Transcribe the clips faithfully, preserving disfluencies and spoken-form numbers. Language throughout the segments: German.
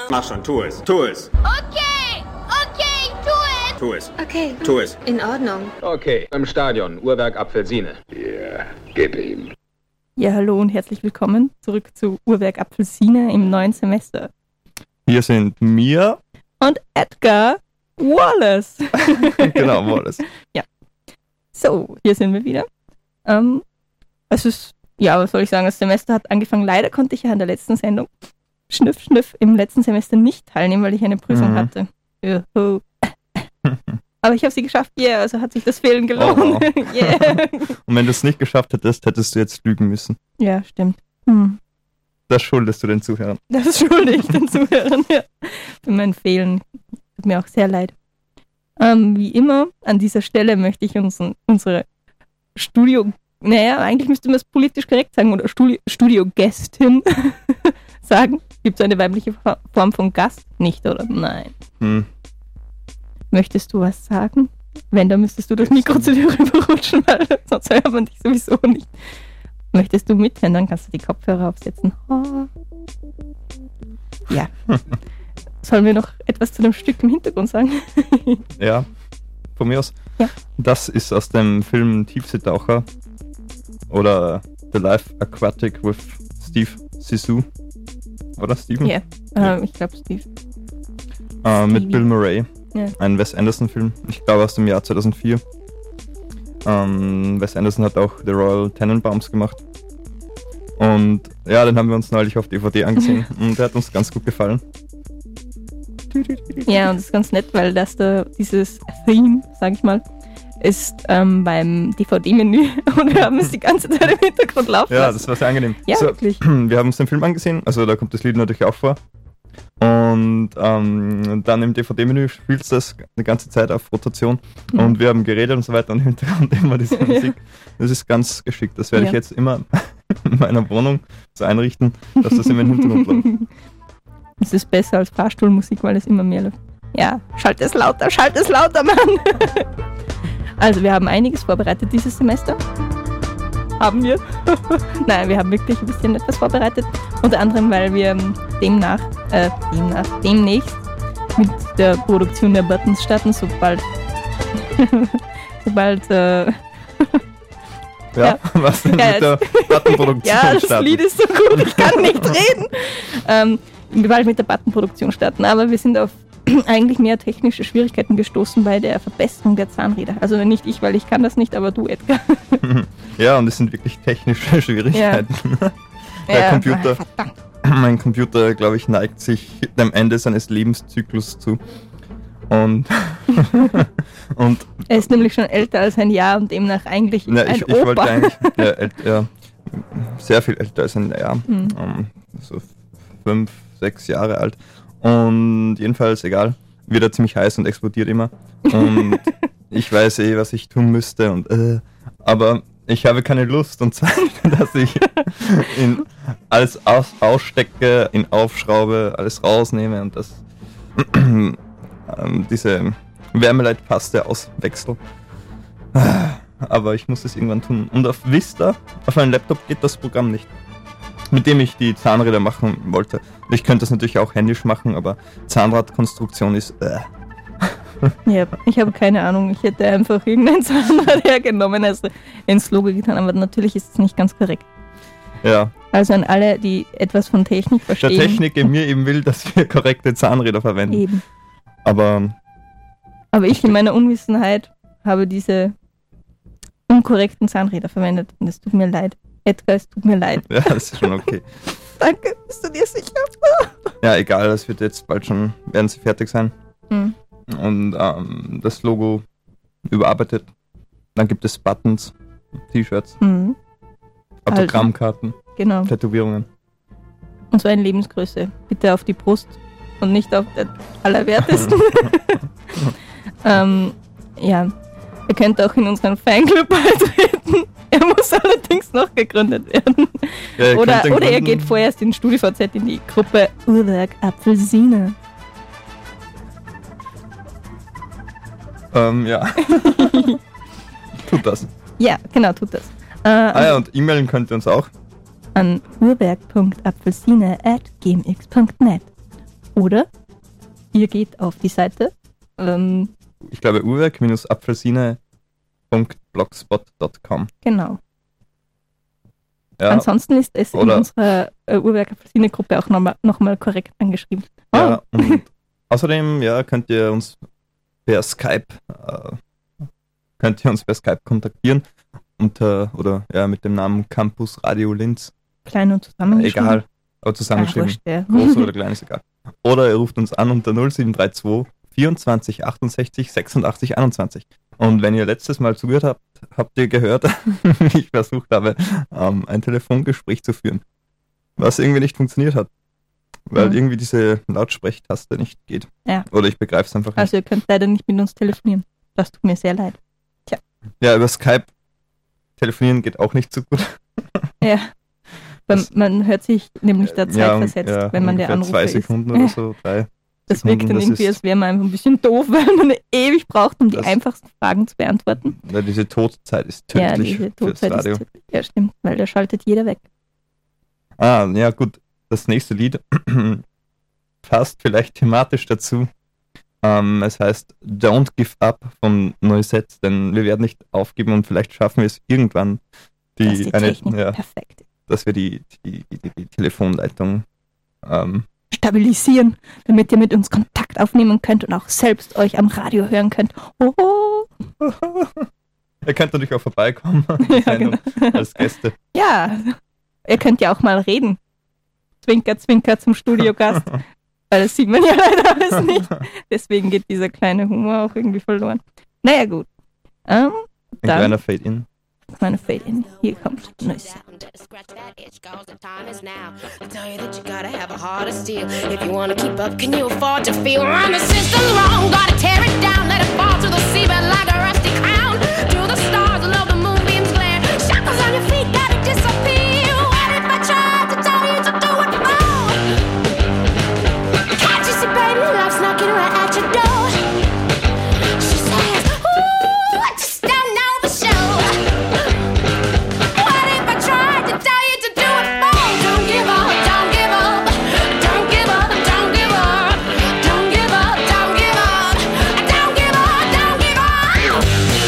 Mach schon, tu es, tu es. Okay, okay, tu es. Tu es. Okay. Tu es. In Ordnung. Okay, im Stadion, Uhrwerk Apfelsine. Ja, gib ihm. Ja, hallo und herzlich willkommen zurück zu Uhrwerk Apfelsine im neuen Semester. Hier sind Mia und Edgar Wallace. Genau, Wallace. Ja. So, hier sind wir wieder. Ähm, es ist, ja, was soll ich sagen, das Semester hat angefangen. Leider konnte ich ja in der letzten Sendung, Schnüff, Schnüff, im letzten Semester nicht teilnehmen, weil ich eine Prüfung mhm. hatte. Juhu. Aber ich habe sie geschafft, yeah, also hat sich das Fehlen gelohnt. Oh, wow. Yeah. Und wenn du es nicht geschafft hättest, hättest du jetzt lügen müssen. Ja, stimmt. Hm. Das schuldest du den Zuhörern. Das schulde ich den Zuhörern, ja. Für mein Fehlen. Tut mir auch sehr leid. Ähm, wie immer, an dieser Stelle möchte ich uns unsere Studio, naja, eigentlich müsste man es politisch korrekt sagen, oder Studi- Studiogästin sagen. Gibt es eine weibliche Form von Gast? Nicht, oder? Nein. Hm. Möchtest du was sagen? Wenn, dann müsstest du das Mikro zu dir rüberrutschen, weil sonst hört man dich sowieso nicht. Möchtest du mithören, dann kannst du die Kopfhörer aufsetzen. Oh. Ja. Sollen wir noch etwas zu dem Stück im Hintergrund sagen? Ja, von mir aus. Ja. Das ist aus dem Film Tiefseetaucher oder The Life Aquatic with Steve Zissou. Oder Steven? Ja, äh, ich glaube Steve. Äh, mit Bill Murray. Ja. Ein Wes Anderson-Film. Ich glaube aus dem Jahr zweitausendvier. Ähm, Wes Anderson hat auch The Royal Tenenbaums gemacht. Und ja, den haben wir uns neulich auf D V D angesehen und der hat uns ganz gut gefallen. Ja, und das ist ganz nett, weil das da, dieses Theme, sag ich mal, ist ähm, beim D V D-Menü und wir haben es die ganze Zeit im Hintergrund laufen Ja, lassen. das war sehr angenehm. Ja, so, wirklich. Wir haben uns den Film angesehen, also da kommt das Lied natürlich auch vor. Und ähm, dann im D V D-Menü spielt es das die ganze Zeit auf Rotation. Mhm. Und wir haben geredet und so weiter und im Hintergrund immer diese Musik. Das ist ganz geschickt. Das werde ja. ich jetzt immer in meiner Wohnung so einrichten, dass das immer im Hintergrund läuft. Es ist besser als Fahrstuhlmusik, weil es immer mehr läuft. Ja, schalt es lauter, schalt es lauter, Mann! Also, wir haben einiges vorbereitet dieses Semester. Haben wir? Nein, wir haben wirklich ein bisschen etwas vorbereitet. Unter anderem, weil wir demnach, äh, demnach, demnächst mit der Produktion der Buttons starten, sobald, sobald, äh, ja, ja, was denn ja, mit der Buttonproduktion ja, das starten? Lied ist so gut, ich kann nicht reden. Ähm, bald mit der Buttonproduktion starten, aber wir sind auf eigentlich mehr technische Schwierigkeiten gestoßen bei der Verbesserung der Zahnräder. Also nicht ich, weil ich kann das nicht, aber du, Edgar. Ja, und es sind wirklich technische Schwierigkeiten. Ja. Der ja, Computer, verdammt. mein Computer, glaube ich, neigt sich dem Ende seines Lebenszyklus zu. Und, und er ist nämlich schon älter als ein Jahr und demnach eigentlich ja, ein ich, Opa. Ich wollte eigentlich ja, ält, ja, sehr viel älter als ein Jahr. Mhm. Um, so fünf, sechs Jahre alt. Und jedenfalls, egal, wird er ziemlich heiß und explodiert immer. Und ich weiß eh, was ich tun müsste. Und, äh, aber ich habe keine Lust und Zeit, dass ich ihn alles aus, ausstecke, ihn aufschraube, alles rausnehme und das ähm, diese Wärmeleitpaste auswechsel. Aber ich muss es irgendwann tun. Und auf Vista, auf meinem Laptop geht das Programm nicht, mit dem ich die Zahnräder machen wollte. Ich könnte das natürlich auch händisch machen, aber Zahnradkonstruktion ist äh. Ja, ich habe keine Ahnung. Ich hätte einfach irgendein Zahnrad hergenommen, also ins Logo getan, aber natürlich ist es nicht ganz korrekt. Ja. Also an alle, die etwas von Technik verstehen. Der Technik in mir eben will, dass wir korrekte Zahnräder verwenden. Eben. Aber, aber ich in meiner Unwissenheit habe diese unkorrekten Zahnräder verwendet und es tut mir leid. Edgar, es tut mir leid. Ja, das ist schon okay. Danke, bist du dir sicher? Ja, egal, das wird jetzt bald schon, werden sie fertig sein. Hm. Und ähm, das Logo überarbeitet. Dann gibt es Buttons, T-Shirts, Hm. Autogrammkarten, Genau. Tätowierungen. Und zwar in Lebensgröße. Bitte auf die Brust und nicht auf der allerwertesten. ähm, ja, ihr könnt auch in unseren Fanclub beitreten. Er muss allerdings noch gegründet werden. Ja, ihr oder könnt den oder ihr gründen. geht vorerst in StudiVZ in die Gruppe Uhrwerk Apfelsine. Ähm, ja. Tut das. Ja, genau, tut das. Äh, Ah ja, und E-Mailen könnt ihr uns auch. An uhrwerk punkt apfelsine at gmx punkt net Oder ihr geht auf die Seite. Ähm, Ich glaube uhrwerk-apfelsine punkt blogspot punkt com. genau. Ja, Ansonsten ist es in oder- unserer äh, Uhrwerk-Apfelsine-Gruppe auch nochmal noch mal korrekt angeschrieben. ja, und außerdem ja, könnt ihr uns per Skype äh, könnt ihr uns per Skype kontaktieren unter oder ja mit dem Namen Campus Radio Linz. Klein und zusammengeschrieben. Egal, aber Ah, zusammengeschrieben. wurscht, ja. Groß oder klein ist egal. Oder ihr ruft uns an unter null sieben drei zwei vierundzwanzig achtundsechzig sechsundachtzig einundzwanzig. Und wenn ihr letztes Mal zugehört habt, habt ihr gehört, wie ich versucht habe, ähm, ein Telefongespräch zu führen. Was irgendwie nicht funktioniert hat. Weil Mhm. irgendwie diese Lautsprechtaste nicht geht. Ja. Oder ich begreife es einfach nicht. Also ihr könnt leider nicht mit uns telefonieren. Das tut mir sehr leid. Ja, über Skype telefonieren geht auch nicht so gut. Ja. Man, Das- man hört sich nämlich der Zeit ja, versetzt, ja, wenn man der ungefähr Anrufer zwei ist. Sekunden oder so, drei. Das wirkt dann Sekunden, das irgendwie, ist- als wäre man einfach ein bisschen doof, weil man ewig braucht, um die Das- einfachsten Fragen zu beantworten. Ja, diese Todzeit ist Ja, tödlich diese fürs Todzeit Radio. ist tödlich. Ja, stimmt, weil da schaltet jeder weg. Ah, ja gut. Das nächste Lied passt vielleicht thematisch dazu. Ähm, es heißt Don't Give Up von Noisette, denn wir werden nicht aufgeben und vielleicht schaffen wir es irgendwann, die, Dass die eine, Technik ja, perfekt ist. dass wir die, die, die, die Telefonleitung ähm, Stabilisieren, damit ihr mit uns Kontakt aufnehmen könnt und auch selbst euch am Radio hören könnt. Oh, Ihr könnt natürlich auch vorbeikommen die Ja, Sendung als Gäste. ja, ihr könnt ja auch mal reden. Zwinker, zwinker zum Studiogast. Weil das sieht man ja leider alles nicht. Deswegen geht dieser kleine Humor auch irgendwie verloren. Naja, gut. Ähm, Ein Dann- kleiner Fade-In. meine Fade-In. Hier kommt Nüsse. Scratch that itch, 'cause the time is now. I tell you that you gotta have a heart of steel. If you wanna keep up, can you afford to feel? Run the system wrong, gotta tear it down, let it fall to the seabed like a rusty crown. To the stars, love the moonbeams glare. Shackles on your feet, gotta disappear. What if I tried to tell you to do it all? Can't you see, baby, life's knocking right at your door? She says, ooh, I just don't know for sure. What if I tried to tell you to do it more? Don't give up, don't give up, don't give up, don't give up, don't give up, don't give up, don't give up, don't give up.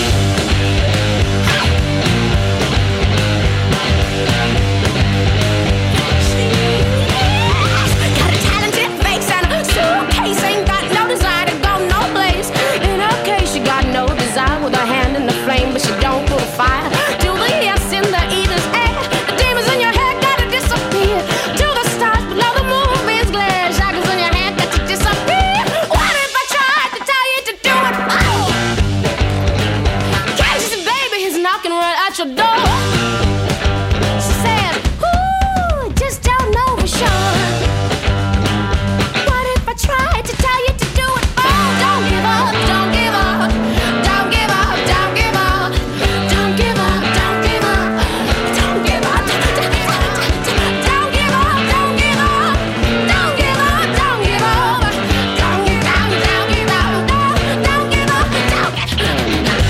Got a talented face and a suitcase, ain't got no desire to go no place. In her case, she got no desire with her hand in the flame, but she don't put a fire to the yes in the evening's air. The demons in your head gotta disappear. To the stars below the moonbeams glare. Shackles in your hand got to disappear. What if I tried to tell you to do it? Oh! Can't you see, baby, he's knocking right at your door. She said, ooh, just don't know for sure. What if I tried to tell you to do it? Oh, don't give up, don't give up, don't give up, don't give up, don't give up, don't give up, don't give up, don't give up, don't give up, don't give up, don't give up, don't give up, don't give up, don't give up, don't give up, don't give up.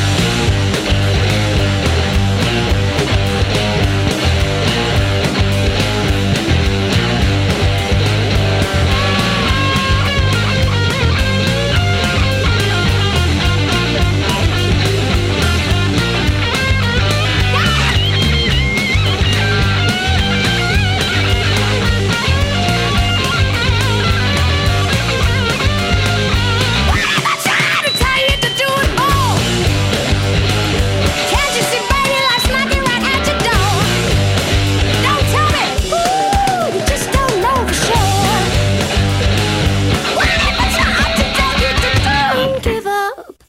I tried to tell you to do it all. Can't you see, baby, life's knocking right at your door? Don't tell me, ooh, you just don't know for sure. What if I tried to tell you to don't give up?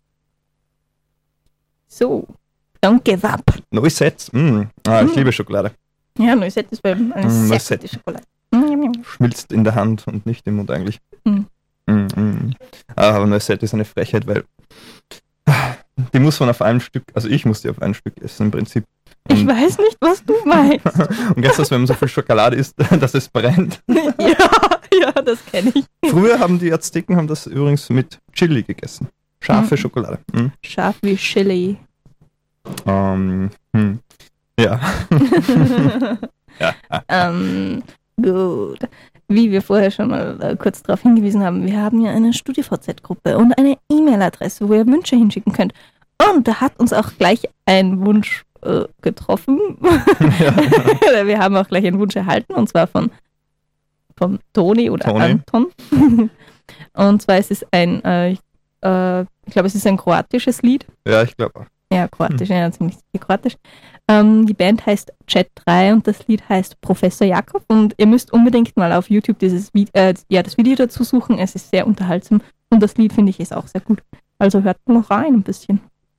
So, don't give up. Noisette. Mm. Ah, ich Mm. liebe Schokolade. Ja, Noisette ist bei eine Mm, sehr Noisette. gute Schokolade. Mm, Schmilzt in der Hand und nicht im Mund eigentlich. Mm. Mm, mm. Ah, aber Noisette ist eine Frechheit, weil die muss man auf einem Stück, also ich muss die auf ein Stück essen im Prinzip. Ich Und, weiß nicht, was du meinst. und kennst du das, wenn man so viel Schokolade isst, dass es brennt? ja, ja, das kenne ich. Früher haben die Azteken haben das übrigens mit Chili gegessen. Scharfe Mm. Schokolade. Mm. Scharf wie Chili. Ähm, hm. Ja. ja. ähm, gut. wie wir vorher schon mal äh, kurz darauf hingewiesen haben, wir haben ja eine StudiVZ-Gruppe und eine E-Mail-Adresse, wo ihr Wünsche hinschicken könnt. Und da hat uns auch gleich ein Wunsch äh, getroffen. Ja. Wir haben auch gleich einen Wunsch erhalten, und zwar von, von Toni oder Toni. Anton. Und zwar ist es ein, äh, äh, ich glaube, es ist ein kroatisches Lied. Ja, ich glaube auch. Ja, kroatisch, hm. ja, ziemlich kroatisch. Ähm, die Band heißt Chat drei und das Lied heißt Professor Jakob, und ihr müsst unbedingt mal auf YouTube dieses Vi- äh, ja, das Video dazu suchen. Es ist sehr unterhaltsam und das Lied finde ich ist auch sehr gut. Also hört noch rein ein bisschen.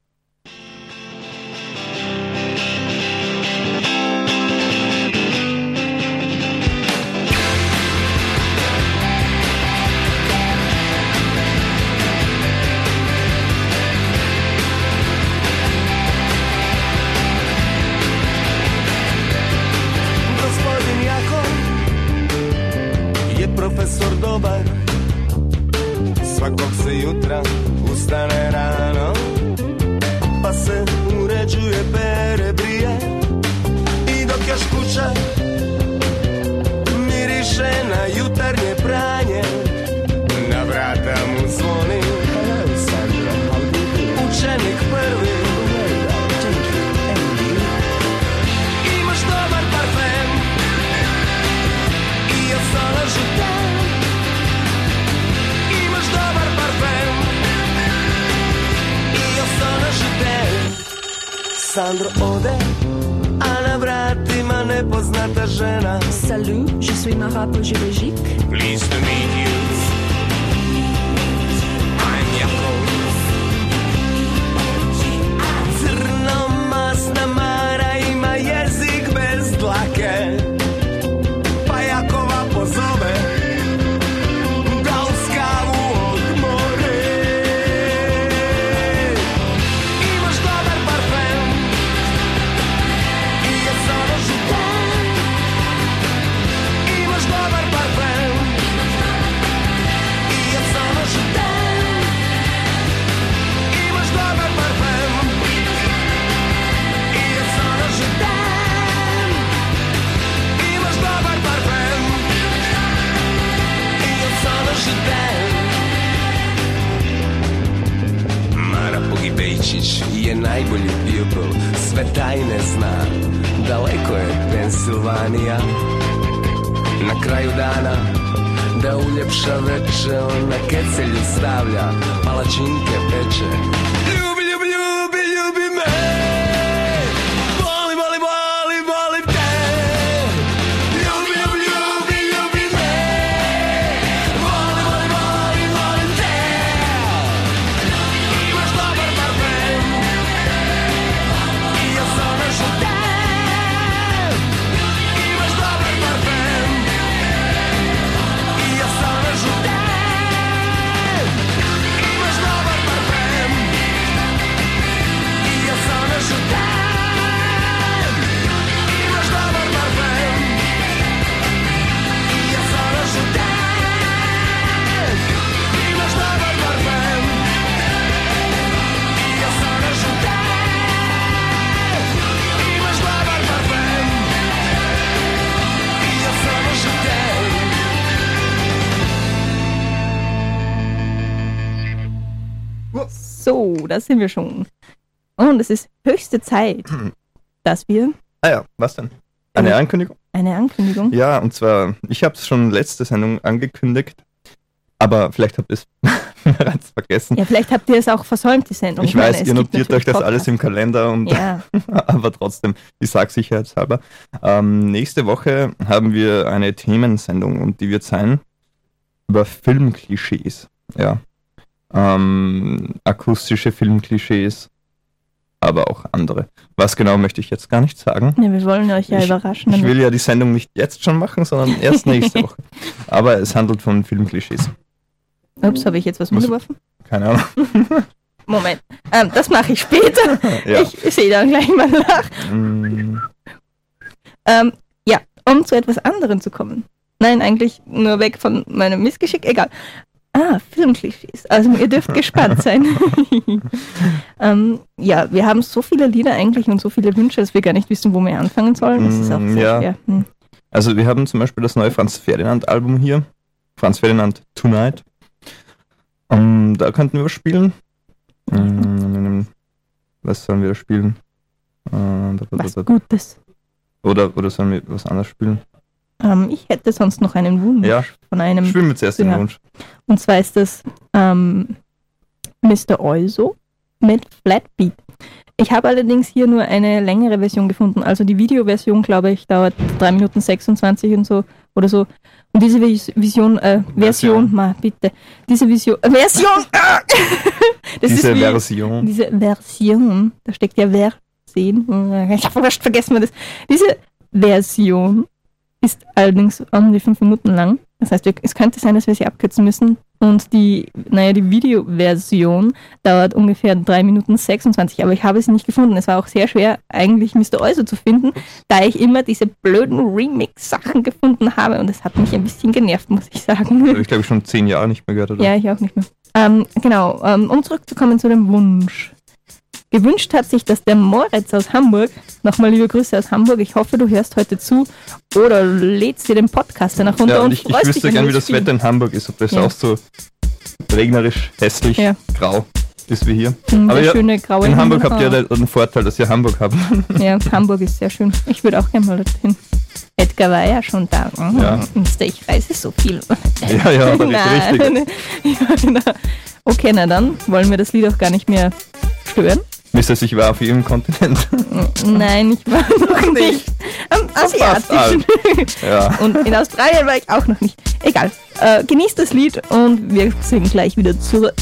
Profesor dobar, svakog se jutra ustane rano, pa se uređuje, pere, brije, i dok još kuća miriše na jutarnje pranje, na vrata mu zvoni učenik prvi. Imaš dobar parfem i osana žuta. Imaš dobar parfem i osana žuta. Sandro ode, a na vratima nepoznata žena. Salut, je suis Mara Pogélogique. Pleased to meet you. I'm Jakov. Crnomasna Mara ima jezik bez dlake, pa Jakova pozove da uz kavu odmore. Imaš dobar parfem i osana žuta. Imaš dobar parfem i osana žuta. Imaš dobar parfem i osana žuta. Imaš dobar parfem i osana žuta. Mara Pogibejčić je najbolji pijopol, sve tajne zna, daleko je Pensilvanija. Na kraju dana, da uljepša veče, on na kecelju stavlja, palačinke peče. Ljubi, ljubi, ljubi, ljubi me, volim, volim, volim, volim te. Ljubi, ljubi, ljubi, ljubi me, volim, volim, volim, volim te. Imaš dobar parfem i osana žuta. Imaš dobar parfem i osana žuta. Imaš dobar parfem i osana žuta. Imaš dobar parfem i osana žuta. Imaš dobar parfem i osana žuta. Imaš dobar parfem i osana žuta. So, da sind wir schon. Und es ist höchste Zeit, dass wir Ah ja, was denn? Eine Ja. Ankündigung? eine Ankündigung. Ja, und zwar, ich habe es schon letzte Sendung angekündigt, aber vielleicht habt ihr es bereits vergessen. Ja, vielleicht habt ihr es auch versäumt, die Sendung. Ich meine, weiß, es ihr gibt notiert euch natürlich das alles im Kalender, und Ja, aber trotzdem, ich sage sicherheitshalber. Ähm, nächste Woche haben wir eine Themensendung, und die wird sein über Filmklischees. Ja. Ähm, akustische Filmklischees, aber auch andere. Was genau möchte ich jetzt gar nicht sagen. ja, wir wollen euch ja Ich- überraschen. Ich damit- will ja die Sendung nicht jetzt schon machen, sondern erst nächste Woche. Aber es handelt von Filmklischees. Ups, habe ich jetzt was Was- umgeworfen? Keine Ahnung. Moment, ähm, das mache ich später. Ja. Ich sehe dann gleich mal nach. Mm, Ähm, ja, um zu etwas anderem zu kommen. Nein, eigentlich nur weg von meinem Missgeschick, egal. Ah, Filmklischees. Also ihr dürft gespannt sein. ähm, ja, wir haben so viele Lieder eigentlich und so viele Wünsche, dass wir gar nicht wissen, wo wir anfangen sollen. Das ist auch Mm, sehr ja. schwer. Hm. Also wir haben zum Beispiel das neue Franz Ferdinand Album hier. Franz Ferdinand Tonight. Um, da könnten wir was spielen. Um, was sollen wir da spielen? Uh, was Gutes. Oder, oder sollen wir was anderes spielen? Um, ich hätte sonst noch einen Wunsch ja, von einem. Spielen wir zuerst den ja. Wunsch. Und zwar ist das ähm, Mister Oizo mit Flatbeat. Ich habe allerdings hier nur eine längere Version gefunden. Also die Videoversion, glaube ich, dauert drei Minuten sechsundzwanzig und so oder so. Und diese Vis- Vision, äh, Version, Version. ma, bitte. Diese Vision, äh, Version! das diese ist wie, Version. Diese Version, da steckt ja Version. Ich habe fast vergessen, das. Diese Version ist allerdings um die fünf Minuten lang. Das heißt, es könnte sein, dass wir sie abkürzen müssen. Und die, naja, die Videoversion dauert ungefähr drei Minuten sechsundzwanzig, aber ich habe sie nicht gefunden. Es war auch sehr schwer, eigentlich Mister Oizo zu finden, da ich immer diese blöden Remix-Sachen gefunden habe und es hat mich ein bisschen genervt, muss ich sagen. Das habe ich, glaube ich, schon zehn Jahre nicht mehr gehört, oder? Ja, ich auch nicht mehr. Ähm, genau, ähm, um zurückzukommen zu dem Wunsch. Gewünscht hat sich, dass der Moritz aus Hamburg, nochmal liebe Grüße aus Hamburg, ich hoffe, du hörst heute zu oder lädst dir den Podcast danach runter ja, und und ich, ich freust wüsste dich, gern, wenn wie wir das spielen. Wetter in Hamburg ist, ob das Ja. auch so regnerisch, hässlich, Ja. grau ist wie hier. Mhm, Aber der ja, schöne graue in Hamburg Himmel. habt ihr ja den Vorteil, dass ihr Hamburg habt. Ja, Hamburg ist sehr schön. Ich würde auch gerne mal dorthin. Edgar war ja schon da. Mhm. Ja. Mister, ich reise so viel. Ja, ja, aber Nein. richtig. Ja, genau. Okay, na dann wollen wir das Lied auch gar nicht mehr stören. Mister, ich war auf jedem Kontinent. Nein, ich war noch nicht am asiatischen. Ja. Und in Australien war ich auch noch nicht. Egal. Äh, genießt das Lied und wir sind gleich wieder zurück.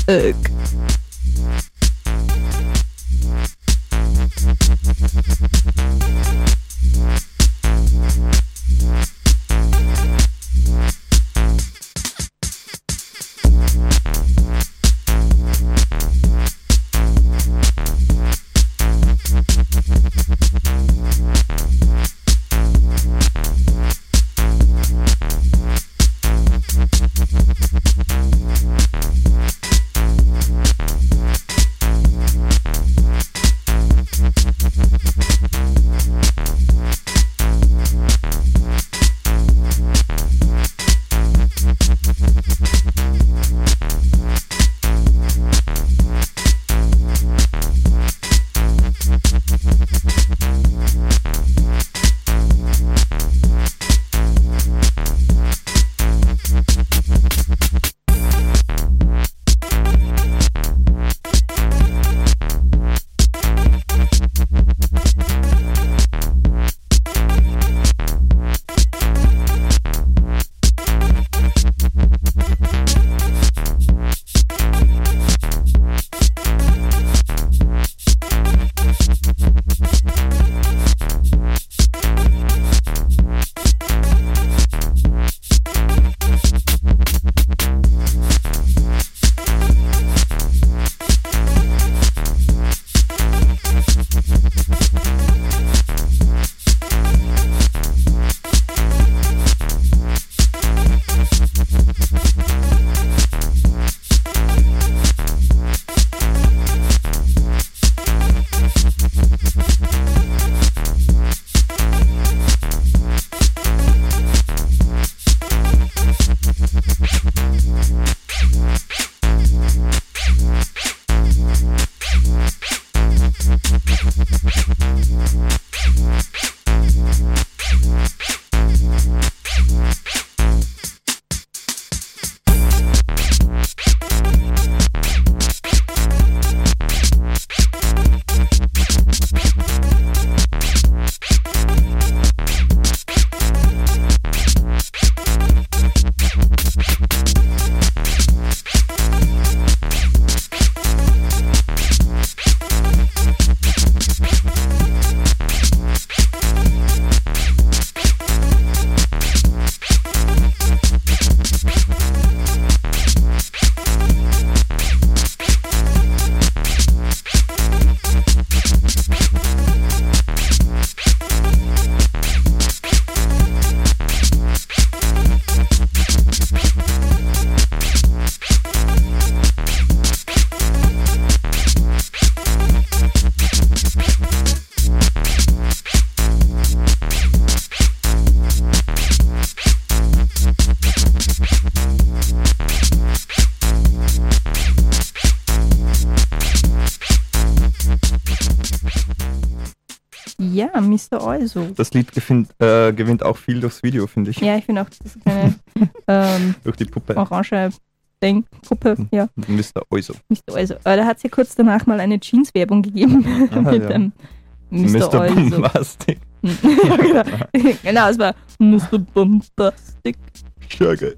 Ja, Mister Also. Das Lied gewinnt, äh, gewinnt auch viel durchs Video, finde ich. Ja, ich finde auch, das ist eine ähm, Durch die Puppe. orange Ding, Puppe, ja. Mister Also. Mister Also. Aber da hat es ja kurz danach mal eine Jeans-Werbung gegeben Ah, mit ja. dem Mister Mister Also. Bombastic. Ja, genau. Genau, es war Mister Bombastic. Schöge.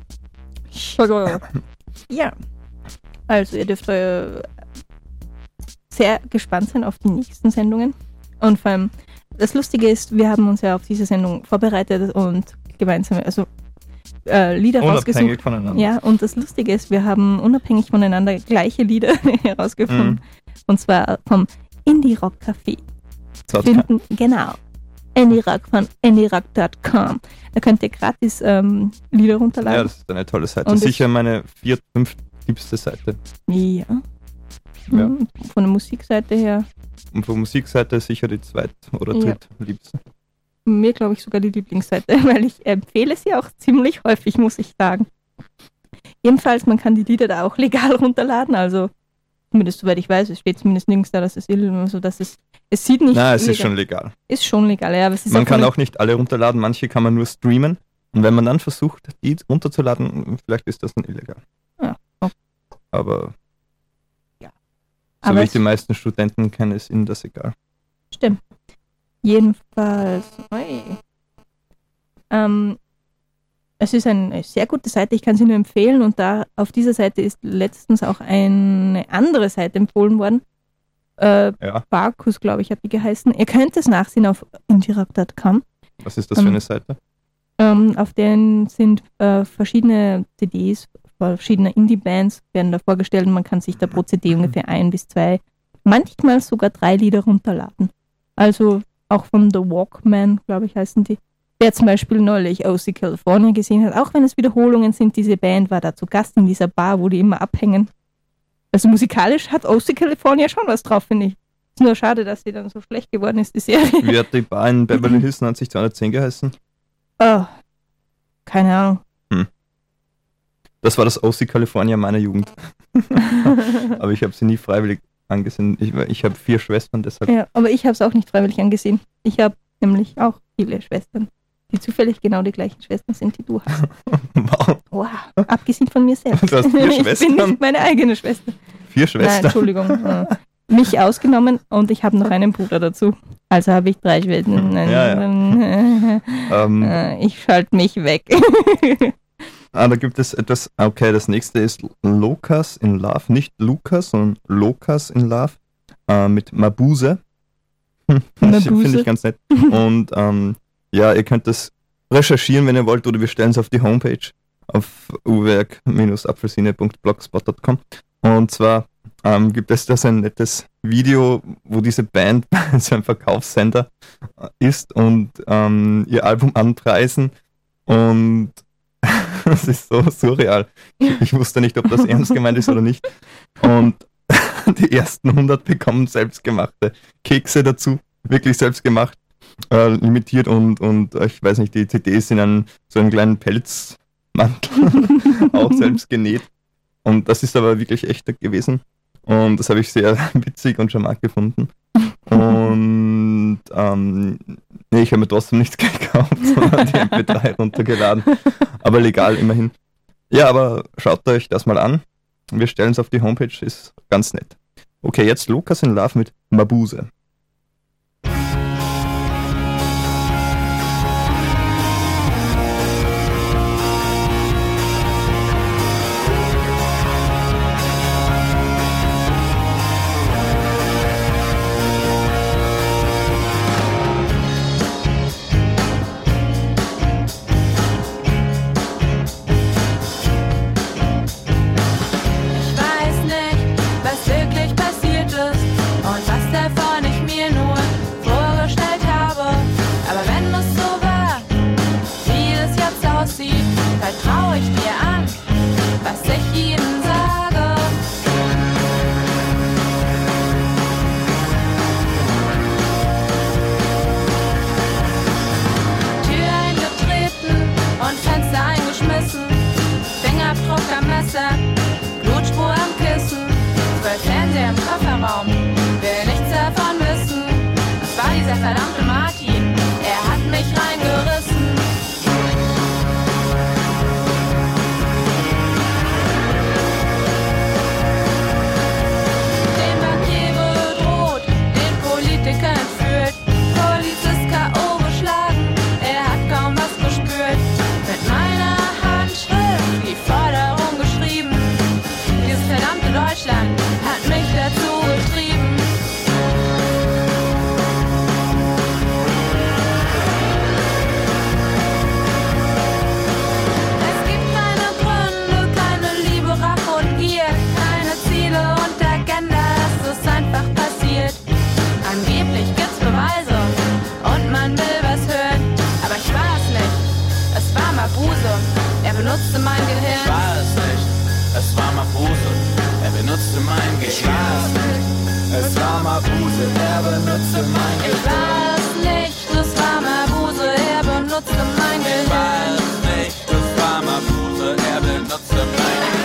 Ja. Also, ihr dürft äh, sehr gespannt sein auf die nächsten Sendungen. Und vor allem, das Lustige ist, wir haben uns ja auf diese Sendung vorbereitet und gemeinsam, also äh, Lieder Unabhängig rausgesucht. voneinander. Ja, und das Lustige ist, wir haben unabhängig voneinander gleiche Lieder herausgefunden. Mhm. Und zwar vom Indie Rock Café. So, Finden, genau. Indie Rock von indie rock punkt com. Da könnt ihr gratis ähm, Lieder runterladen. ja, das ist eine tolle Seite. Und Sicher meine vier, fünf liebste Seite. Ja. Ja. Mhm. Von der Musikseite her, Und von Musikseite sicher die zweit- oder Ja. drittliebste. mir glaube ich sogar die Lieblingsseite, weil ich empfehle sie auch ziemlich häufig, muss ich sagen. Jedenfalls, man kann die Lieder da auch legal runterladen, also zumindest soweit ich weiß, es steht zumindest nirgends da, dass es also dass es es sieht nicht Nein, es ist illegal- schon legal. ist schon legal, ja, aber es ist Man kann von- auch nicht alle runterladen, manche kann man nur streamen. Und wenn man dann versucht, die runterzuladen, vielleicht ist das dann illegal. Ja, okay. Aber so aber wie ich es die meisten Studenten kenne, ist ihnen das egal. stimmt. Jedenfalls, oi. ähm, es ist eine sehr gute Seite, ich kann sie nur empfehlen und da auf dieser Seite ist letztens auch eine andere Seite empfohlen worden. Äh, Ja, Barkus, glaube ich, hat die geheißen. Ihr könnt es nachsehen auf indie rock punkt com. was ist das für Ähm, eine Seite? Ähm, auf denen sind äh, verschiedene C Ds, verschiedene Indie-Bands werden da vorgestellt und man kann sich da pro C D ungefähr ein bis zwei, manchmal sogar drei Lieder runterladen. Also auch von The Walkman, glaube ich, heißen die. Wer zum Beispiel neulich O C California gesehen hat, auch wenn es Wiederholungen sind, diese Band war da zu Gast in dieser Bar, wo die immer abhängen. Also musikalisch hat O C California schon was drauf, finde ich. Ist nur schade, dass sie dann so schlecht geworden ist, die Serie. Wie hat die Bar in Beverly Hills neunzig zweihundertzehn geheißen? Oh, keine Ahnung. Das war das O C California meiner Jugend. Aber ich habe sie nie freiwillig angesehen. Ich, ich habe vier Schwestern, deshalb. Ja, aber ich habe es auch nicht freiwillig angesehen. Ich habe nämlich auch viele Schwestern, die zufällig genau die gleichen Schwestern sind, die du hast. Wow, Wow, abgesehen von mir selbst. Du hast vier ich bin Schwestern? nicht meine eigene Schwester. vier Nein, Schwestern. Entschuldigung. äh, mich ausgenommen und ich habe noch einen Bruder dazu. Also habe ich drei Schwestern. Nein, Ja, ja. Ähm, Äh, ich schalte mich weg. ah, da gibt es etwas. Okay, das nächste ist Locas in Love. Nicht Lukas, sondern Locas in Love. Äh, mit Mabuse. Das Mabuse. finde ich ganz nett. Und ähm, ja, ihr könnt das recherchieren, wenn ihr wollt, oder wir stellen es auf die Homepage auf uwerk apfelsine punkt blogspot punkt com. Und zwar ähm, gibt es da so ein nettes Video, wo diese Band bei so einem Verkaufscenter ist und ähm, ihr Album anpreisen. Und es ist so surreal. Ich, ich wusste nicht, ob das ernst gemeint ist oder nicht. Und die ersten hundert bekommen selbstgemachte Kekse dazu, wirklich selbstgemacht, äh, limitiert und, und äh, ich weiß nicht, die C Ds in einem, so einem kleinen Pelzmantel, auch selbst genäht. Und das ist aber wirklich echt gewesen. Und das habe ich sehr witzig und charmant gefunden. Und ähm, nee, ich habe mir trotzdem nichts gekauft, sondern die M P drei runtergeladen. Aber legal immerhin. Ja, aber schaut euch das mal an. Wir stellen es auf die Homepage, ist ganz nett. Okay, jetzt Lukas in Love mit Mabuse. Ich weiß nicht, was wirklich passiert ist und was davon ich mir nur vorgestellt habe. Aber wenn es so war, wie es jetzt aussieht, vertraue ich dir an, was ich ihnen sage. Tür eingetreten und Fenster eingeschmissen, Fingerabdruck am Messer, Blutspur am Kissen, zwölf Fernseher im Kofferraum, will nichts davon wissen. Was war dieser verdammte Mann? Mabuse, er benutzte mein Gehirn. Ich weiß nicht, das war Mabuse, er benutzte mein Gehirn. Ich weiß nicht, das war Mabuse, er benutzte mein Gehirn.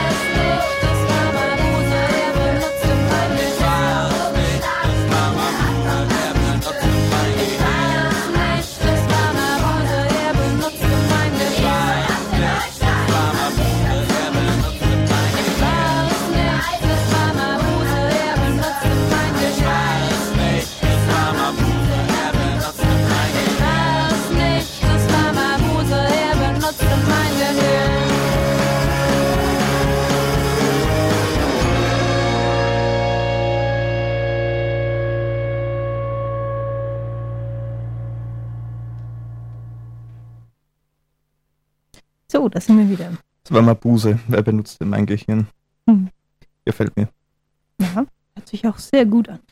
So, da sind wir wieder. Das war Mabuse, wer benutzte mein Gehirn? Hm. Gefällt mir. Ja, hört sich auch sehr gut an.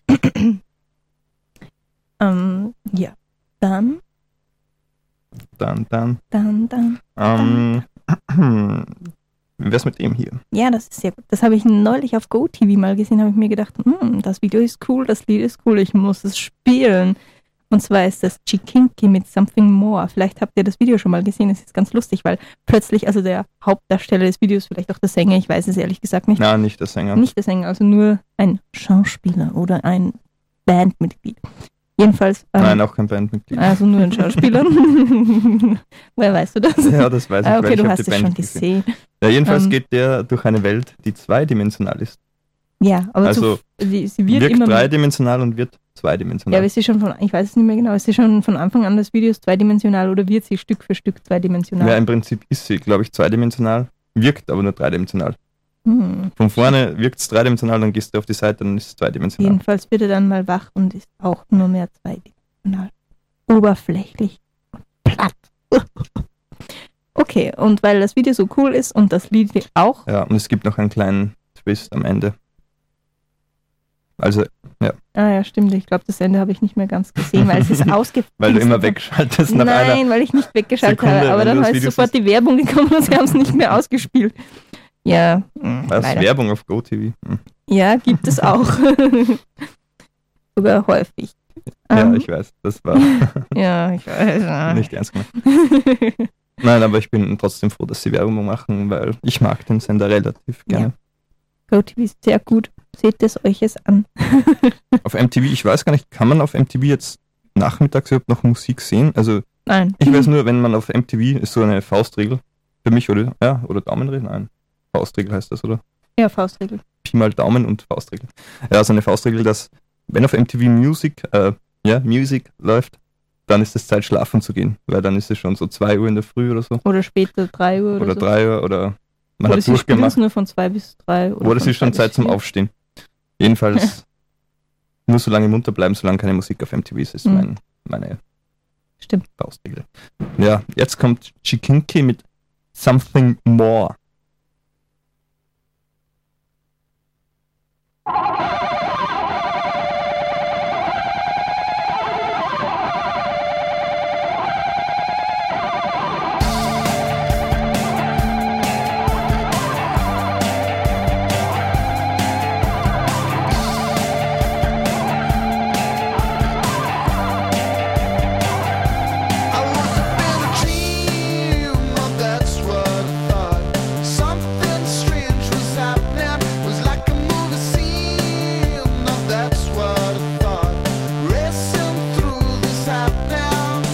ähm, ja, dann, Dann, dann. dann, dann. Ähm, wie wär's mit dem hier? Ja, das ist sehr gut. Das habe ich neulich auf GoTV mal gesehen, habe ich mir gedacht, hm, das Video ist cool, das Lied ist cool, ich muss es spielen. Und zwar ist das Chikinki mit Something More. Vielleicht habt ihr das Video schon mal gesehen, es ist ganz lustig, weil plötzlich, also der Hauptdarsteller des Videos, vielleicht auch der Sänger, ich weiß es ehrlich gesagt nicht. Nein, nicht der Sänger. Nicht der Sänger, also nur ein Schauspieler oder ein Bandmitglied. Jedenfalls. Ähm, Nein, auch kein Bandmitglied. Also nur ein Schauspieler. Woher weißt du das? Ja, das weiß ich, ah, okay, weil ich du habe hast die es Band schon gesehen. gesehen. Ja, jedenfalls Ähm, geht der durch eine Welt, die zweidimensional ist. Ja, aber Also, zu, sie, sie wird Wirkt immer mehr. dreidimensional und wird zweidimensional. Ja, aber ist sie schon von, ich weiß es nicht mehr genau, ist sie schon von Anfang an des Videos zweidimensional oder wird sie Stück für Stück zweidimensional? Ja, im Prinzip ist sie, glaube ich, zweidimensional, wirkt aber nur dreidimensional. Hm. Von vorne wirkt es dreidimensional, dann gehst du auf die Seite, dann ist es zweidimensional. Jedenfalls wird er dann mal wach und ist auch nur mehr zweidimensional. Oberflächlich und platt. Okay, und weil das Video so cool ist und das Lied auch, Ja, und es gibt noch einen kleinen Twist am Ende. Also, ja, ah ja, stimmt, ich glaube, das Ende habe ich nicht mehr ganz gesehen, weil es ist ausgefallen. weil du immer wegschaltest nach einer... Nein, weil ich nicht weggeschaltet Sekunde, habe, aber wenn dann du das ist Video sofort die Werbung gekommen und sie haben es nicht mehr ausgespielt. Ja, mh, Was, leider. Werbung auf GoTV? Hm. Ja, gibt es auch. Sogar häufig. Ja, Ähm, ich weiß, das war ja, ich weiß. Ja. nicht ernst gemeint. Nein, aber ich bin trotzdem froh, dass sie Werbung machen, weil ich mag den Sender relativ gerne. GoTV ist sehr gut. Seht es euch es an. Auf M T V, ich weiß gar nicht, kann man auf M T V jetzt nachmittags überhaupt noch Musik sehen? Also, Nein. ich weiß nur, wenn man auf M T V ist so eine Faustregel. Für mich, oder? Ja, oder Daumenregel? Nein. Faustregel heißt das, oder? Ja, Faustregel. Pi mal Daumen und Faustregel. Ja, so eine Faustregel, dass, wenn auf M T V Music, äh, ja, Music läuft, dann ist es Zeit, schlafen zu gehen. Weil dann ist es schon so zwei Uhr in der Früh oder so. Oder später drei Uhr oder, Oder so. drei Uhr, oder man Oder hat sie spielen es durchgemacht. nur von zwei bis drei. Oder, Oder es von ist schon zwei Zeit bis zum vier. Aufstehen. Jedenfalls nur so lange munter bleiben, solange keine Musik auf M T V ist, ist Mhm. mein, meine Stimmt. Faustregel. Ja, jetzt kommt Chikinki mit Something More. I was up in a dream, oh, that's what I thought. Something strange was happening, was like a movie scene, oh, that's what I thought. Racing through this happening.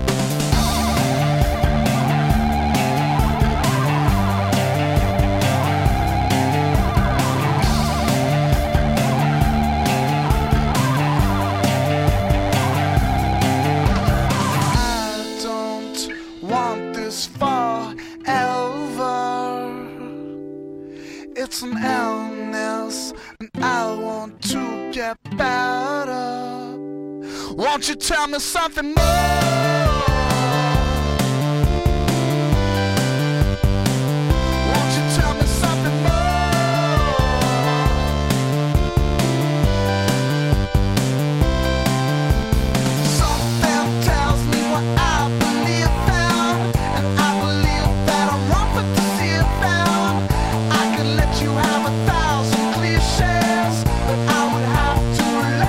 I don't want this forever. It's an illness, and I want to get better. Won't you tell me something more? Won't you tell me something more? Something tells me what I believe in, and I believe that I'm wrong but to see it found. I could let you have a thousand cliches, but I would have to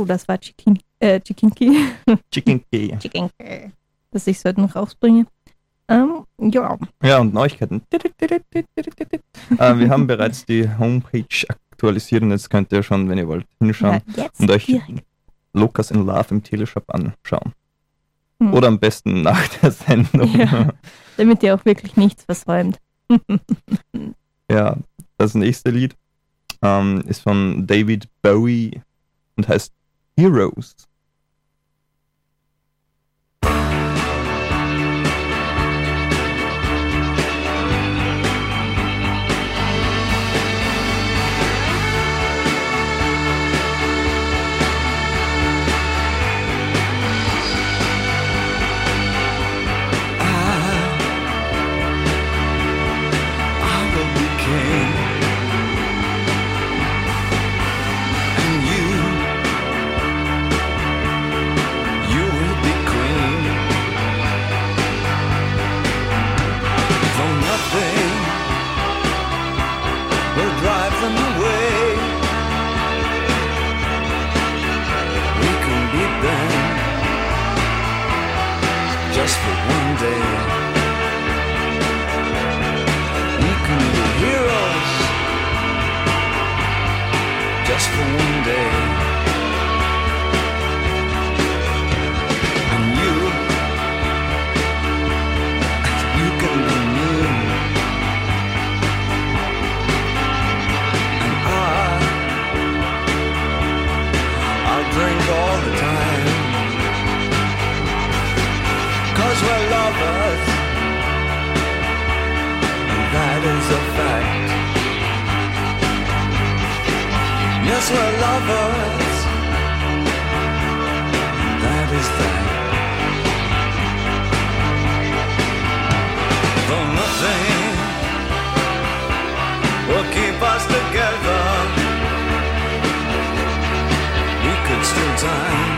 das war Chikin, äh, Chikinki. Chicken-Key. Chikinki. Das ich heute noch rausbringe. Ähm, ja. Ja, und Neuigkeiten. äh, wir haben bereits die Homepage aktualisiert und jetzt könnt ihr schon, wenn ihr wollt, hinschauen Ja, jetzt und euch direkt. Locas in Love im Teleshop anschauen. Hm. Oder am besten nach der Sendung. Ja. Damit ihr auch wirklich nichts versäumt. Ja, das nächste Lied ähm, ist von David Bowie und heißt Heroes. I will be king, and you, you will be queen. Though nothing will drive them away, we can beat them just for one day. We can be heroes just for one day. And you, you can be me. And I, I'll drink all the time. 'Cause we're lovers, that is a fact. Yes, we're lovers. That is that. Though nothing will keep us together, we could steal time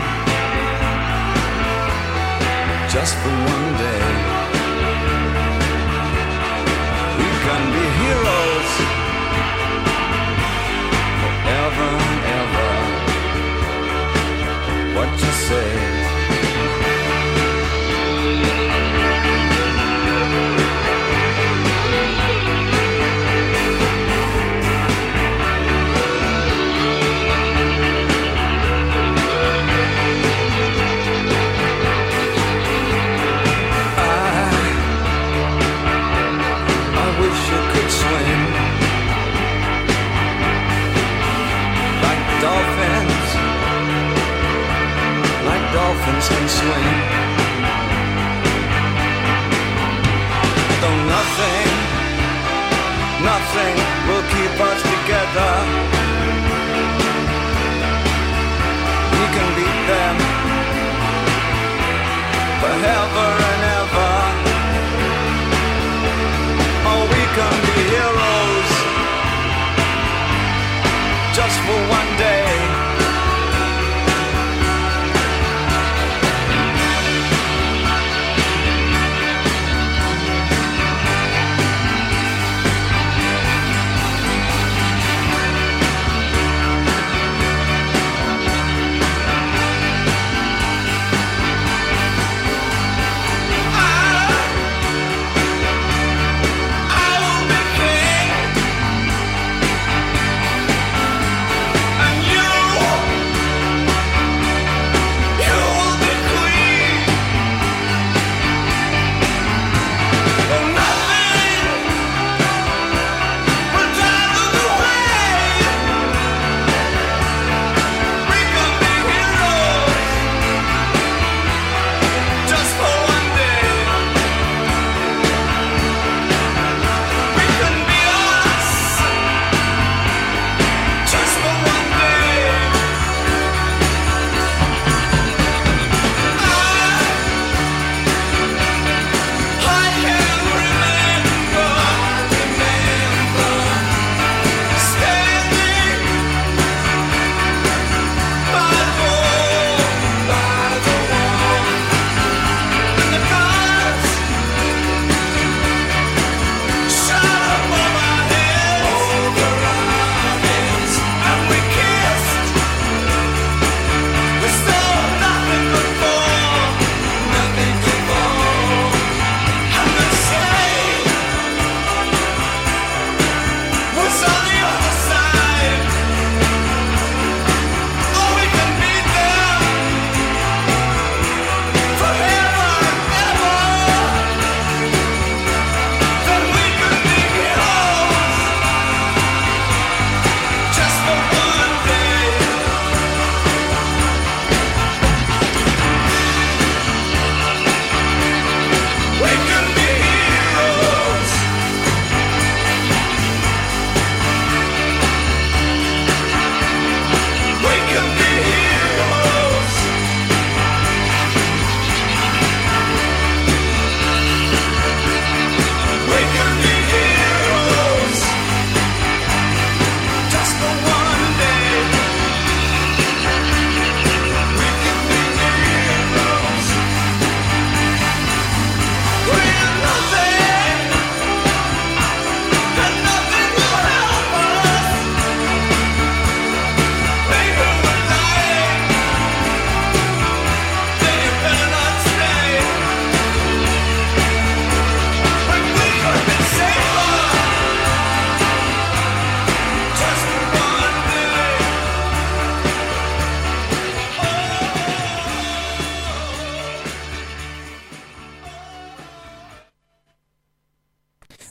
just for one day. Can be heroes forever and ever. What you say? Dolphins can swim. Though nothing, nothing will keep us together, we can beat them forever and ever. Oh, we can be heroes just for one day.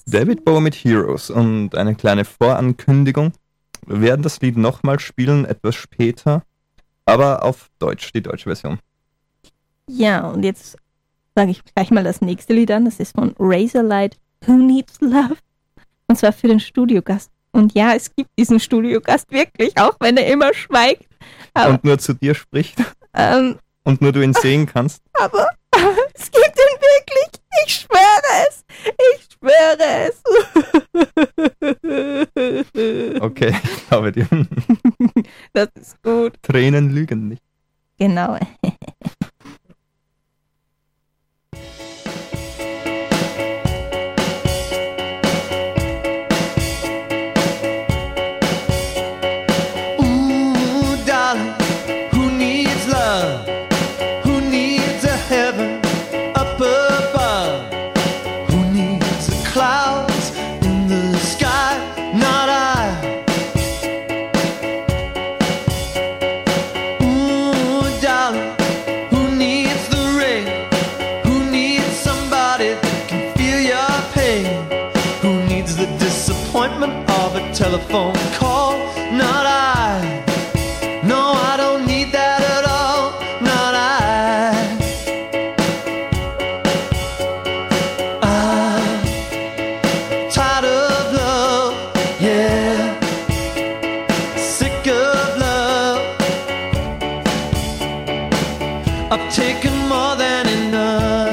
David Bowie mit Heroes und eine kleine Vorankündigung. Wir werden das Lied nochmal spielen, etwas später, aber auf Deutsch, die deutsche Version. Ja, und jetzt sage ich gleich mal das nächste Lied an. Das ist von Razorlight, Who Needs Love? Und zwar für den Studiogast. Und ja, es gibt diesen Studiogast wirklich, auch wenn er immer schweigt. Aber, und nur zu dir spricht. Ähm, und nur du ihn sehen kannst. Aber, aber es gibt ihn wirklich. Ich schwöre es. Ich schwöre es. Okay, ich glaube dir. Das ist gut. Tränen lügen nicht. Genau. Telephone call, not I. No, I don't need that at all, not I. I'm tired of love, yeah. Sick of love. I've taken more than enough.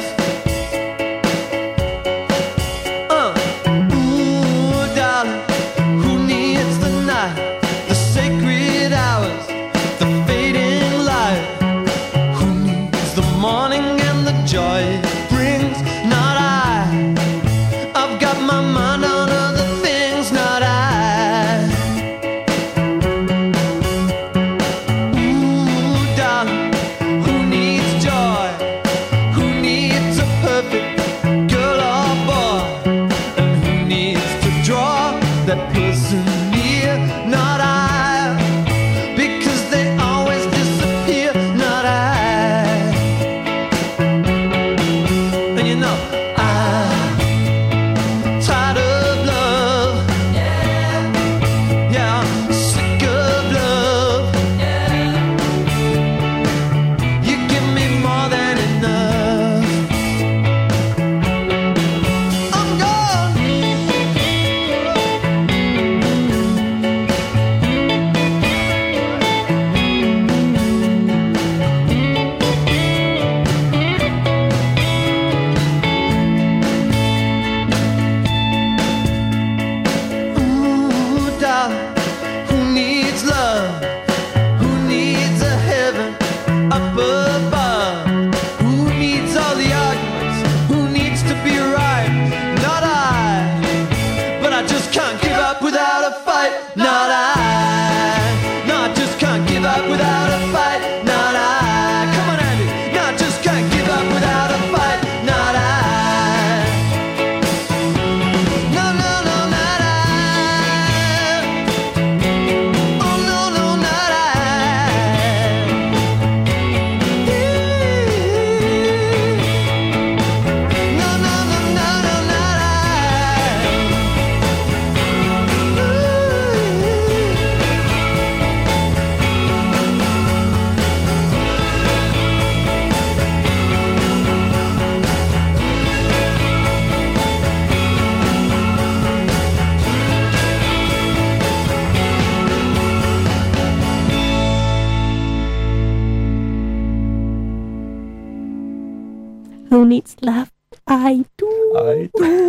Who needs love? I do. I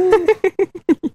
do.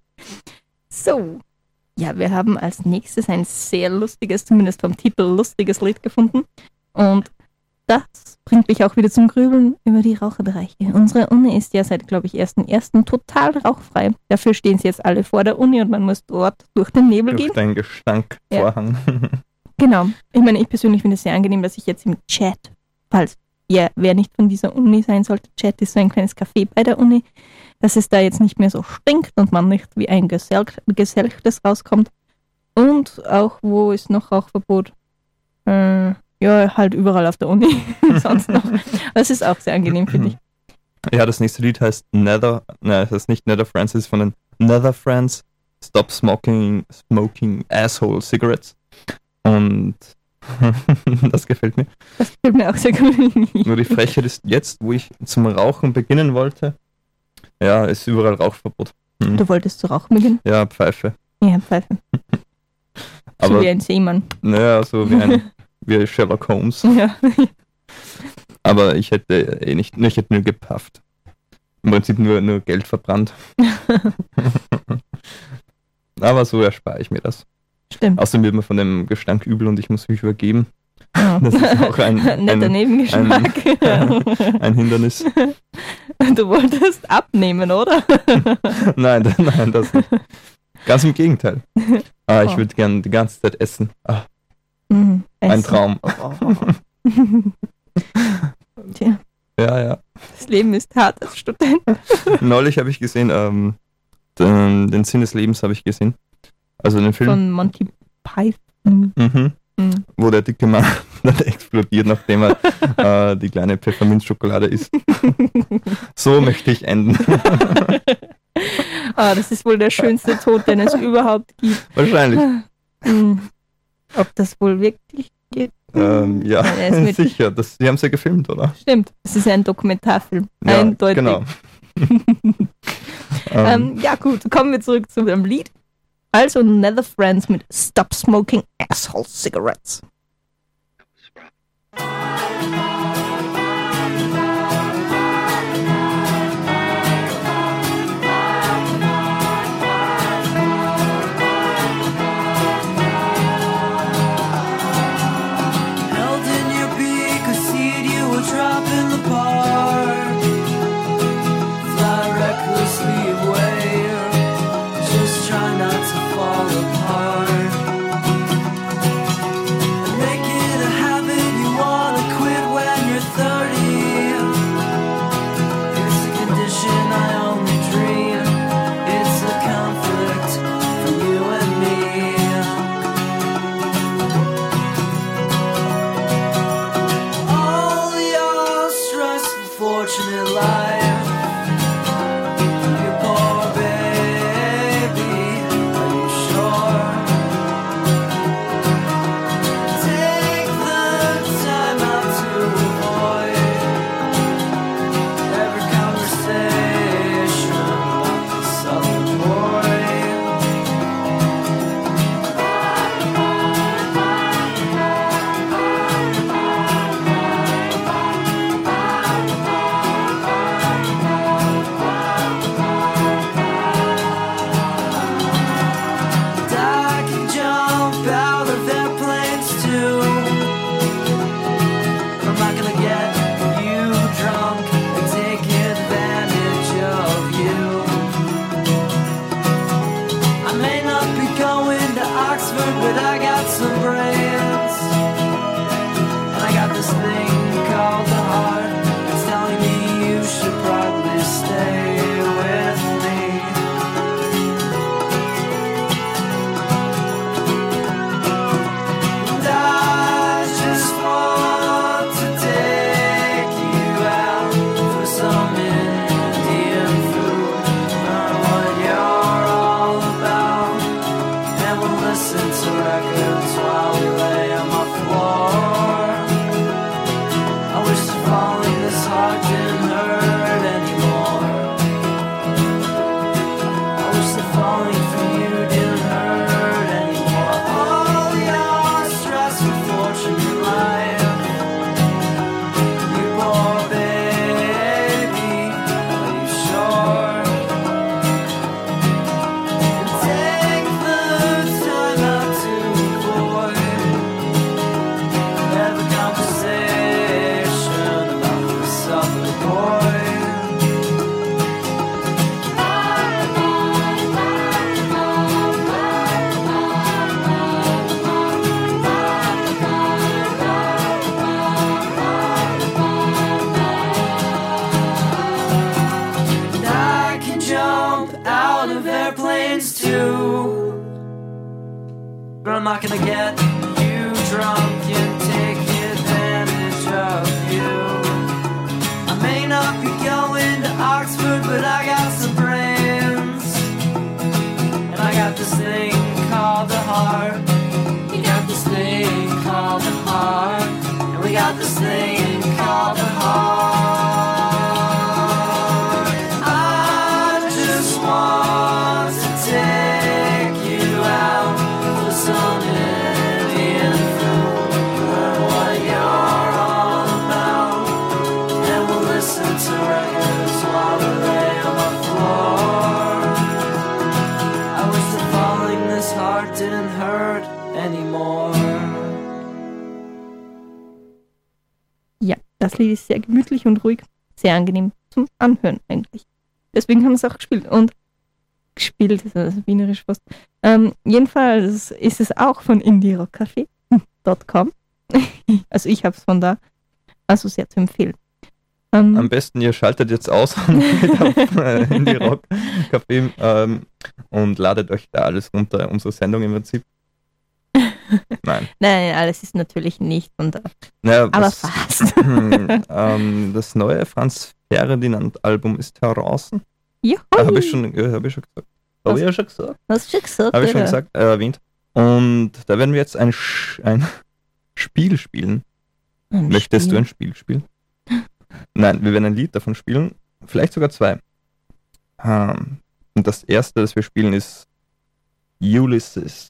So, ja, wir haben als nächstes ein sehr lustiges, zumindest vom Titel lustiges Lied gefunden. Und das bringt mich auch wieder zum Grübeln über die Raucherbereiche. Unsere Uni ist ja seit, glaube ich, ersten ersten total rauchfrei. Dafür stehen sie jetzt alle vor der Uni und man muss dort durch den Nebel Durch gehen. den Gestankvorhang. Ja. Genau. Ich meine, ich persönlich finde es sehr angenehm, dass ich jetzt im Chat, falls ja, wer nicht von dieser Uni sein sollte, Chat ist so ein kleines Café bei der Uni, dass es da jetzt nicht mehr so stinkt und man nicht wie ein Gesell- Geselchtes rauskommt. Und auch, wo ist noch Rauchverbot? Äh, ja, halt überall auf der Uni. Sonst noch. Das ist auch sehr angenehm, finde ich. Ja, das nächste Lied heißt Nether, nein, das heißt nicht Nether Francis, von den Nether Friends, Stop Smoking, Smoking Asshole Cigarettes. Und das gefällt mir. Das gefällt mir auch sehr gut. Nur die Frechheit ist jetzt, wo ich zum Rauchen beginnen wollte, ja, ist überall Rauchverbot. Hm. Du wolltest zu rauchen beginnen? Ja, Pfeife. Ja, Pfeife. Aber, so wie ein Seemann. Naja, so wie ein wie Sherlock Holmes. Ja. Aber ich hätte eh nicht, ich hätte nur gepafft. Im Prinzip nur, nur Geld verbrannt. Aber so erspare ich mir das. Stimmt. Außerdem wird mir von dem Gestank übel und ich muss mich übergeben. Ja. Das ist auch ein, netter ein, Nebengeschmack. Ein, ein Hindernis. Du wolltest abnehmen, oder? Nein, das, nein, das nicht. Ganz im Gegenteil. Ah, ich Oh. würde gerne die ganze Zeit essen. Ah, Mhm. ein Essen. Traum. Tja, Ja, ja. das Leben ist hart als Student. Neulich habe ich gesehen, ähm, den, den Sinn des Lebens habe ich gesehen. Also den Film, Von Monty Python. mhm, Mhm. wo der dicke Mann dann explodiert, nachdem er äh, die kleine Pfefferminzschokolade isst. So möchte ich enden. Ah, das ist wohl der schönste Tod, den es überhaupt gibt. Wahrscheinlich. Mhm. Ob das wohl wirklich geht? Ähm, ja, Er ist mit- sicher. Das, die haben es ja gefilmt, oder? Stimmt, das ist ein Dokumentarfilm. Ja, Eindeutig. genau. ähm, Ähm, ja gut, kommen wir zurück zu dem Lied. Also Nether Friends mit Stop Smoking Asshole Cigarettes. Held in your beak, a seed you will drop in the park. Fly recklessly away, just try not to fall apart. And make it a habit you wanna quit when you're thirty. It's a condition I only dream. It's a conflict for you and me. All your stressful, fortunate life. You poor baby, are you sure? Take the time out to avoid every conversation about this other boy. I can jump out of airplanes too. I'm not gonna get you drunk and take advantage of you. I may not be going to Oxford, but I got some brains. And I got this thing called the heart. It's telling me you should probably stay with me. And I just want to take you out for some Indian food. Learn what you're all about, and we'll listen to records while we lay on my floor. I wish that falling this hard didn't hurt anymore. I wish that falling for you didn't hurt anymore. All your stressful fortune life, you poor baby, are you sure? And take the time out to avoid every conversation about this other boy. And I can jump out of airplanes too, but I'm not gonna get you drunk and take advantage of you. I may not be going to Oxford, but I got some brains. die ist sehr gemütlich und ruhig, sehr angenehm zum Anhören eigentlich. Deswegen haben wir es auch gespielt. Und gespielt ist also wienerisch fast. Ähm, jedenfalls ist es auch von indie rock café punkt com. Also ich habe es von da, also sehr zu empfehlen. Ähm, Am besten ihr schaltet jetzt aus und geht auf äh, Indie Rock Café ähm, und ladet euch da alles runter, unsere Sendung im Prinzip. Nein. Nein, alles ist natürlich nicht von da. Naja, Aber das, fast. ähm, das neue Franz Ferdinand-Album ist heraus. Juhu. Habe ich schon, äh, hab ich schon gesagt. Habe ich ja schon gesagt. Hast du schon gesagt? Habe ich schon ja. gesagt, äh, erwähnt. Und da werden wir jetzt ein, Sch- ein Spiel spielen. Ein Möchtest Spiel. du ein Spiel spielen? Nein, wir werden ein Lied davon spielen. Vielleicht sogar zwei. Ähm, und das erste, das wir spielen, ist Ulysses.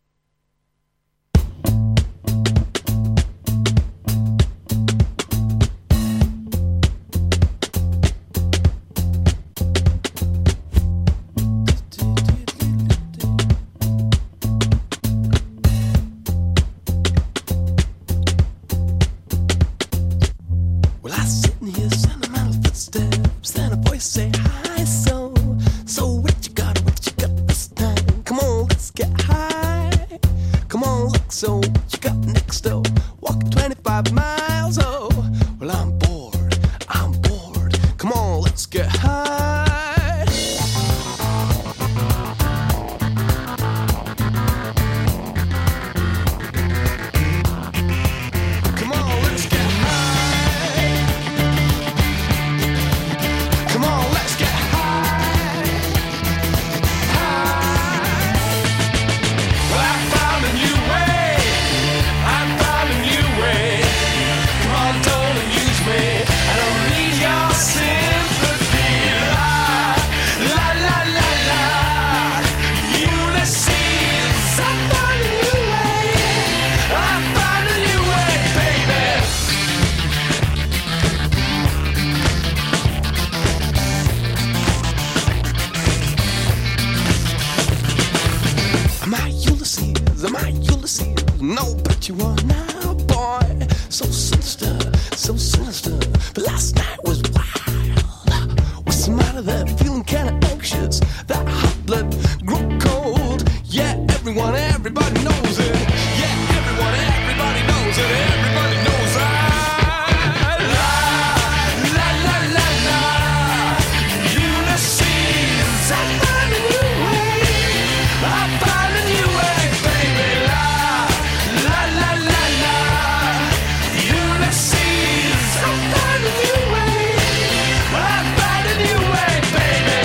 Well, I sit and hear sentimental footsteps, then a voice say hi. So, so what you got? What you got this time? Come on, let's get high. Come on, look. So what you got next? Oh, walk twenty-five miles. Oh, well I'm bored. I'm bored. Come on, let's get high. Come on, let's get high. Come on, let's get high. High. Well, I found a new way. I found a new way. Come on, don't abuse me. I don't need your sympathy. La, la, la, la, la. Ulysses, I found a new way. I found a new way, baby. Am I Ulysses? Am I Ulysses? No, but you are now, boy. So sinister, so sinister. But last night was wild. What's the matter there? Feeling kinda anxious. That hot blood grew cold. Yeah, everyone, everybody knows it. Yeah, everyone, everybody knows it. Everybody knows I. La, la, la, la, la. Ulysses, I found a new way. I found a new way, baby. La, la, la, la, la. Ulysses, I found a new way. I found a new way, baby.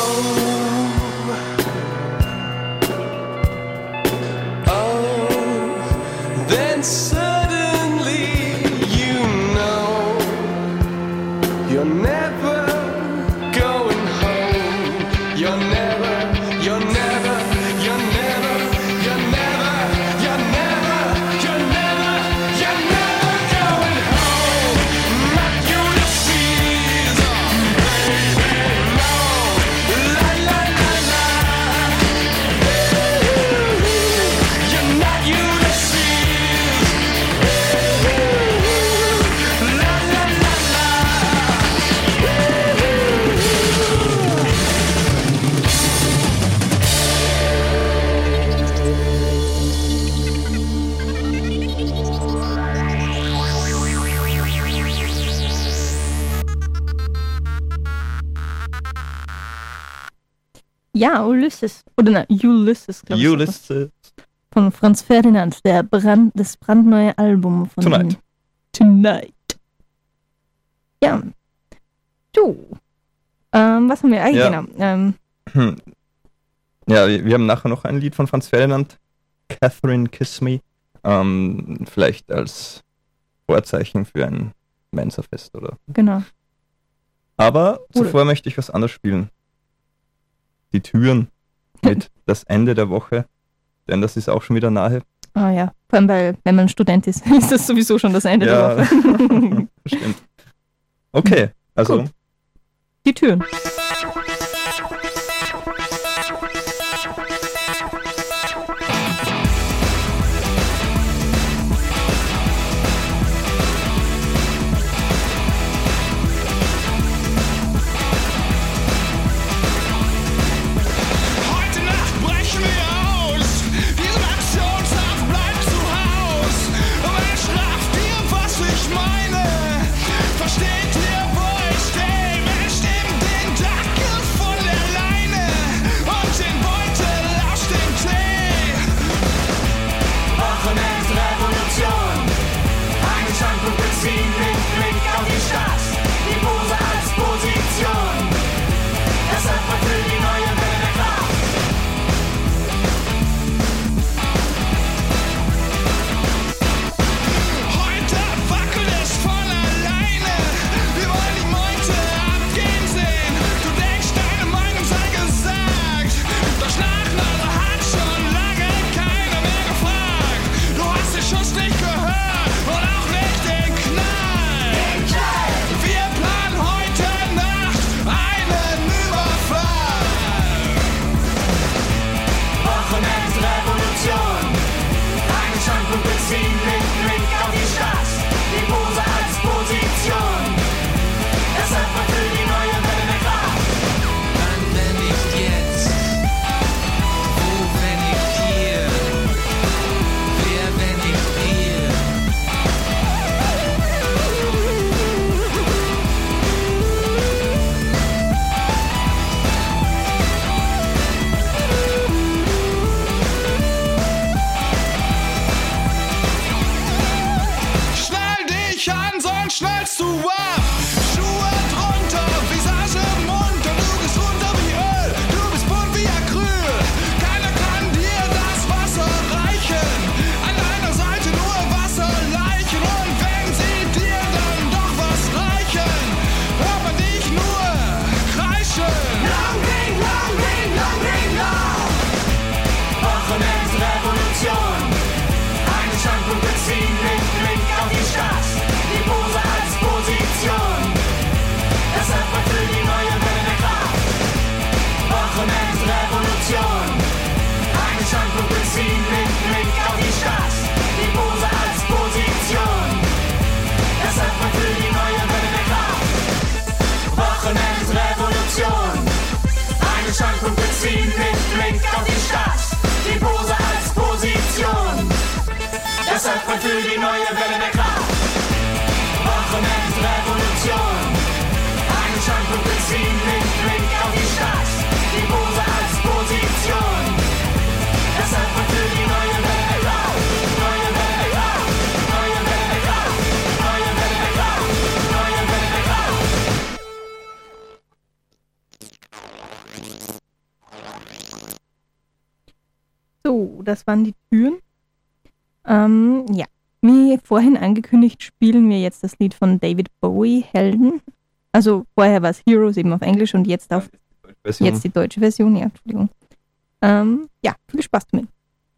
Oh, oh. Then suddenly you know you're never going home. You're never, you're never, you're never, you're never, you're never, you're never, you're never going home. My Ulysses, oh, baby, no. La, la, la, la. You're not Ulysses. La, la, la, la. Ja, Ulysses. Oder na, Ulysses, glaube ich. Ulysses. Von Franz Ferdinand, der Brand, das brandneue Album von Tonight. ihm. Tonight. Ja. Du. Ähm, was haben wir? Ah, Ja. genau. Ähm, Hm. Ja, wir wir haben nachher noch ein Lied von Franz Ferdinand, Catherine Kiss Me, ähm, vielleicht als Vorzeichen für ein Mensa-Fest oder. genau. Aber Oder- zuvor möchte ich was anderes spielen. Die Türen mit das Ende der Woche, denn das ist auch schon wieder nahe. Ah ja, vor allem, weil, wenn man Student ist, ist das sowieso schon das Ende Ja. der Woche. Stimmt. Okay, also Gut. Die Türen. Zeit für die neue Welle der Kraft. Wochenend Revolution. Einen Standpunkt beziehen mit Blick auf die Stadt. Die Pose als Position. Deshalb wird für die neue Welle der Kraft. Neue Welle der Kraft. Neue Welle der Kraft. Neue Welle der Kraft. Neue Welle der Kraft. So, das waren die Türen. Ähm, ja, wie vorhin angekündigt, spielen wir jetzt das Lied von David Bowie, Helden. Also vorher war es Heroes eben auf Englisch und jetzt auf Version. jetzt die deutsche Version, ja, Entschuldigung. Ähm, ja, viel Spaß damit.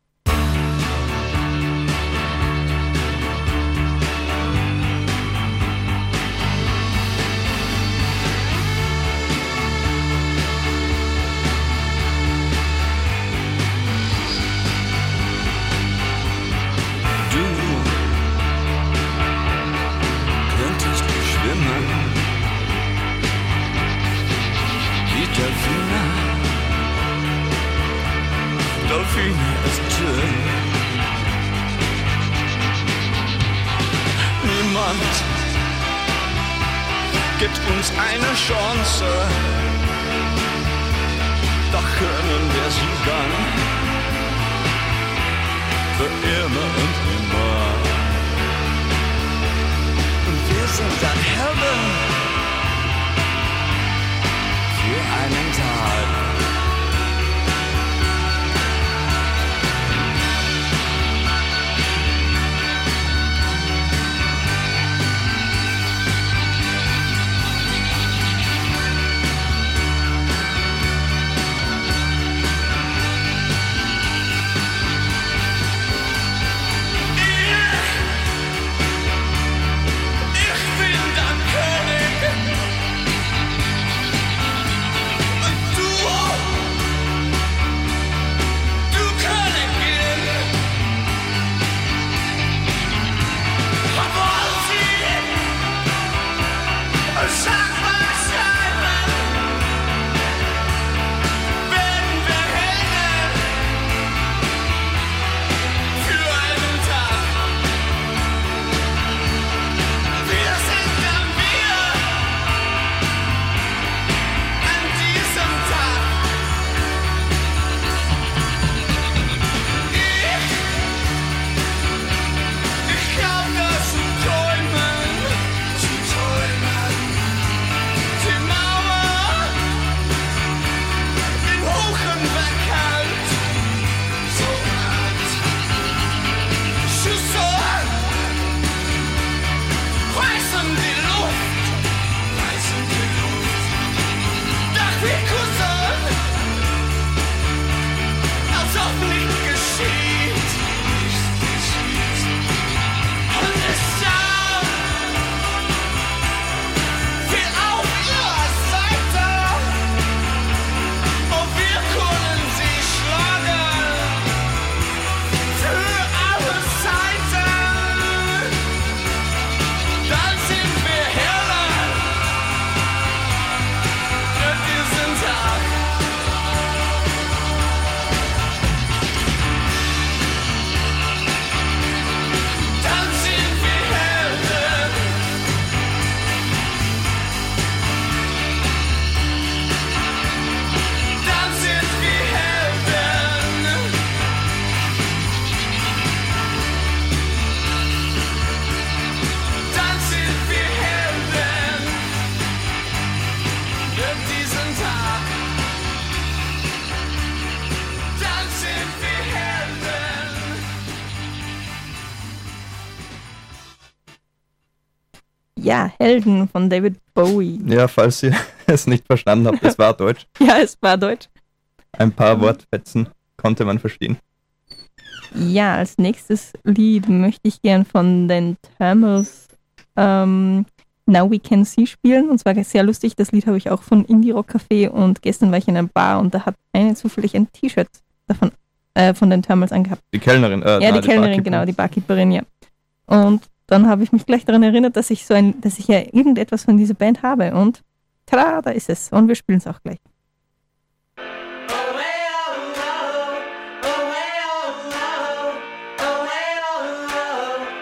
Du könntest schwimmen wie Delfine. Delfine ist schön. Niemand gibt uns eine Chance, doch können wir sie dann für immer und immer. Und wir sind dann Helden für einen Tag. Ja, Helden von David Bowie. Ja, falls ihr es nicht verstanden habt, es war Deutsch. Ja, es war Deutsch. Ein paar Wortfetzen konnte man verstehen. Ja, als nächstes Lied möchte ich gern von den Thermals ähm, Now We Can See spielen. Und zwar sehr lustig, das Lied habe ich auch von Indie Rock Café und gestern war ich in einer Bar und da hat eine zufällig ein T-Shirt davon äh, von den Thermals angehabt. Die Kellnerin, äh, Ja, na, die Kellnerin, genau, die Barkeeperin, ja. Und dann habe ich mich gleich daran erinnert, dass ich so ein, dass ich ja irgendetwas von dieser Band habe und tada, da ist es. Und wir spielen es auch gleich. Oh,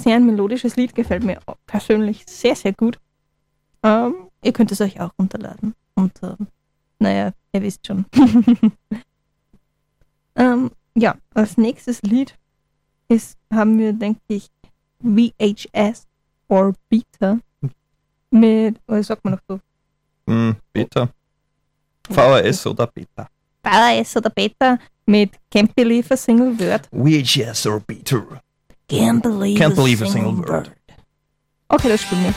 sehr ein melodisches Lied, gefällt mir persönlich sehr, sehr gut. Ähm, ihr könnt es euch auch runterladen. Und ähm, naja, ihr wisst schon. ähm, ja, als nächstes Lied ist, haben wir, denke ich, V H S or Beta mit, was sagt man noch so? Mm, Beta. V H S oder Beta. V H S oder Beta mit Can't Believe a Single Word. V H S or Beta. Can't Believe, Can't a, believe a single single word. word. Okay, das spielen wir.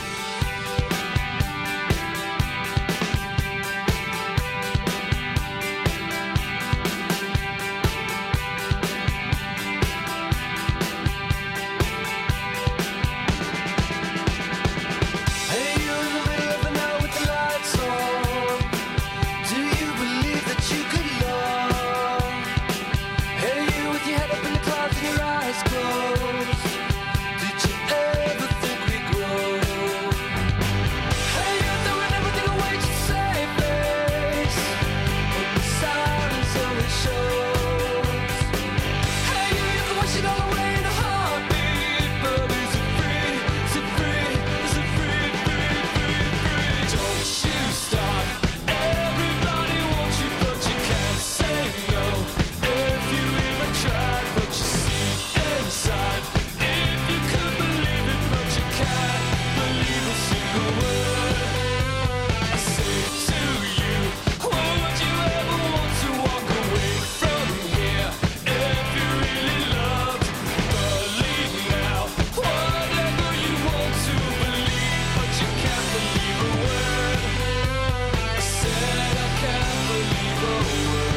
Hey, you're in the middle of the night with the lights on. Do you believe that you could love? Hey, you with your head up in the clouds and your eyes closed. Did you ever think we'd grow? Hey, you're throwing everything away to save face, but the silence always shows. Hey, you, you can wash it all away in a heartbeat, but is it free? Is it free? Is it free? Free, free, free? Don't you stop. Everybody wants you, but you can't say no. If you even tried, but you see inside. If you could believe it, but you can't believe a single word I say to you. Would you ever want to walk away from here? If you really loved, believe now. Whatever you want to believe, but you can't believe a word I said. I can't believe a word.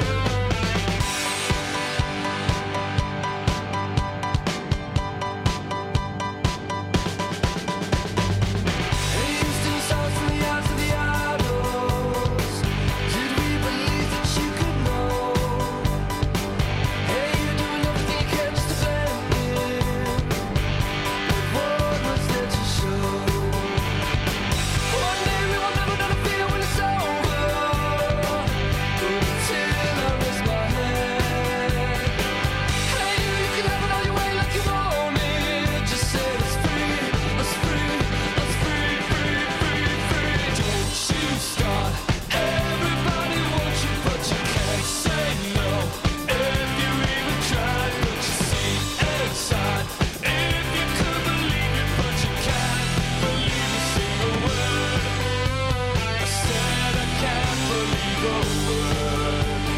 Hey, you still songs from the eyes of the idols. Did we believe that you could know? Hey, you're doing everything you can just to blend in. But what was there to show? One day we will never know the fear when it's over. But until I rest my head. Hey, you, you can have it all your way like you want it. Just say it's free, it's free, it's free, free, free, free. Don't you start. Everybody wants you, but you can't say no. If you even tried, but you see inside. If you could believe it, but you can't believe a single word I said. I can't believe a word.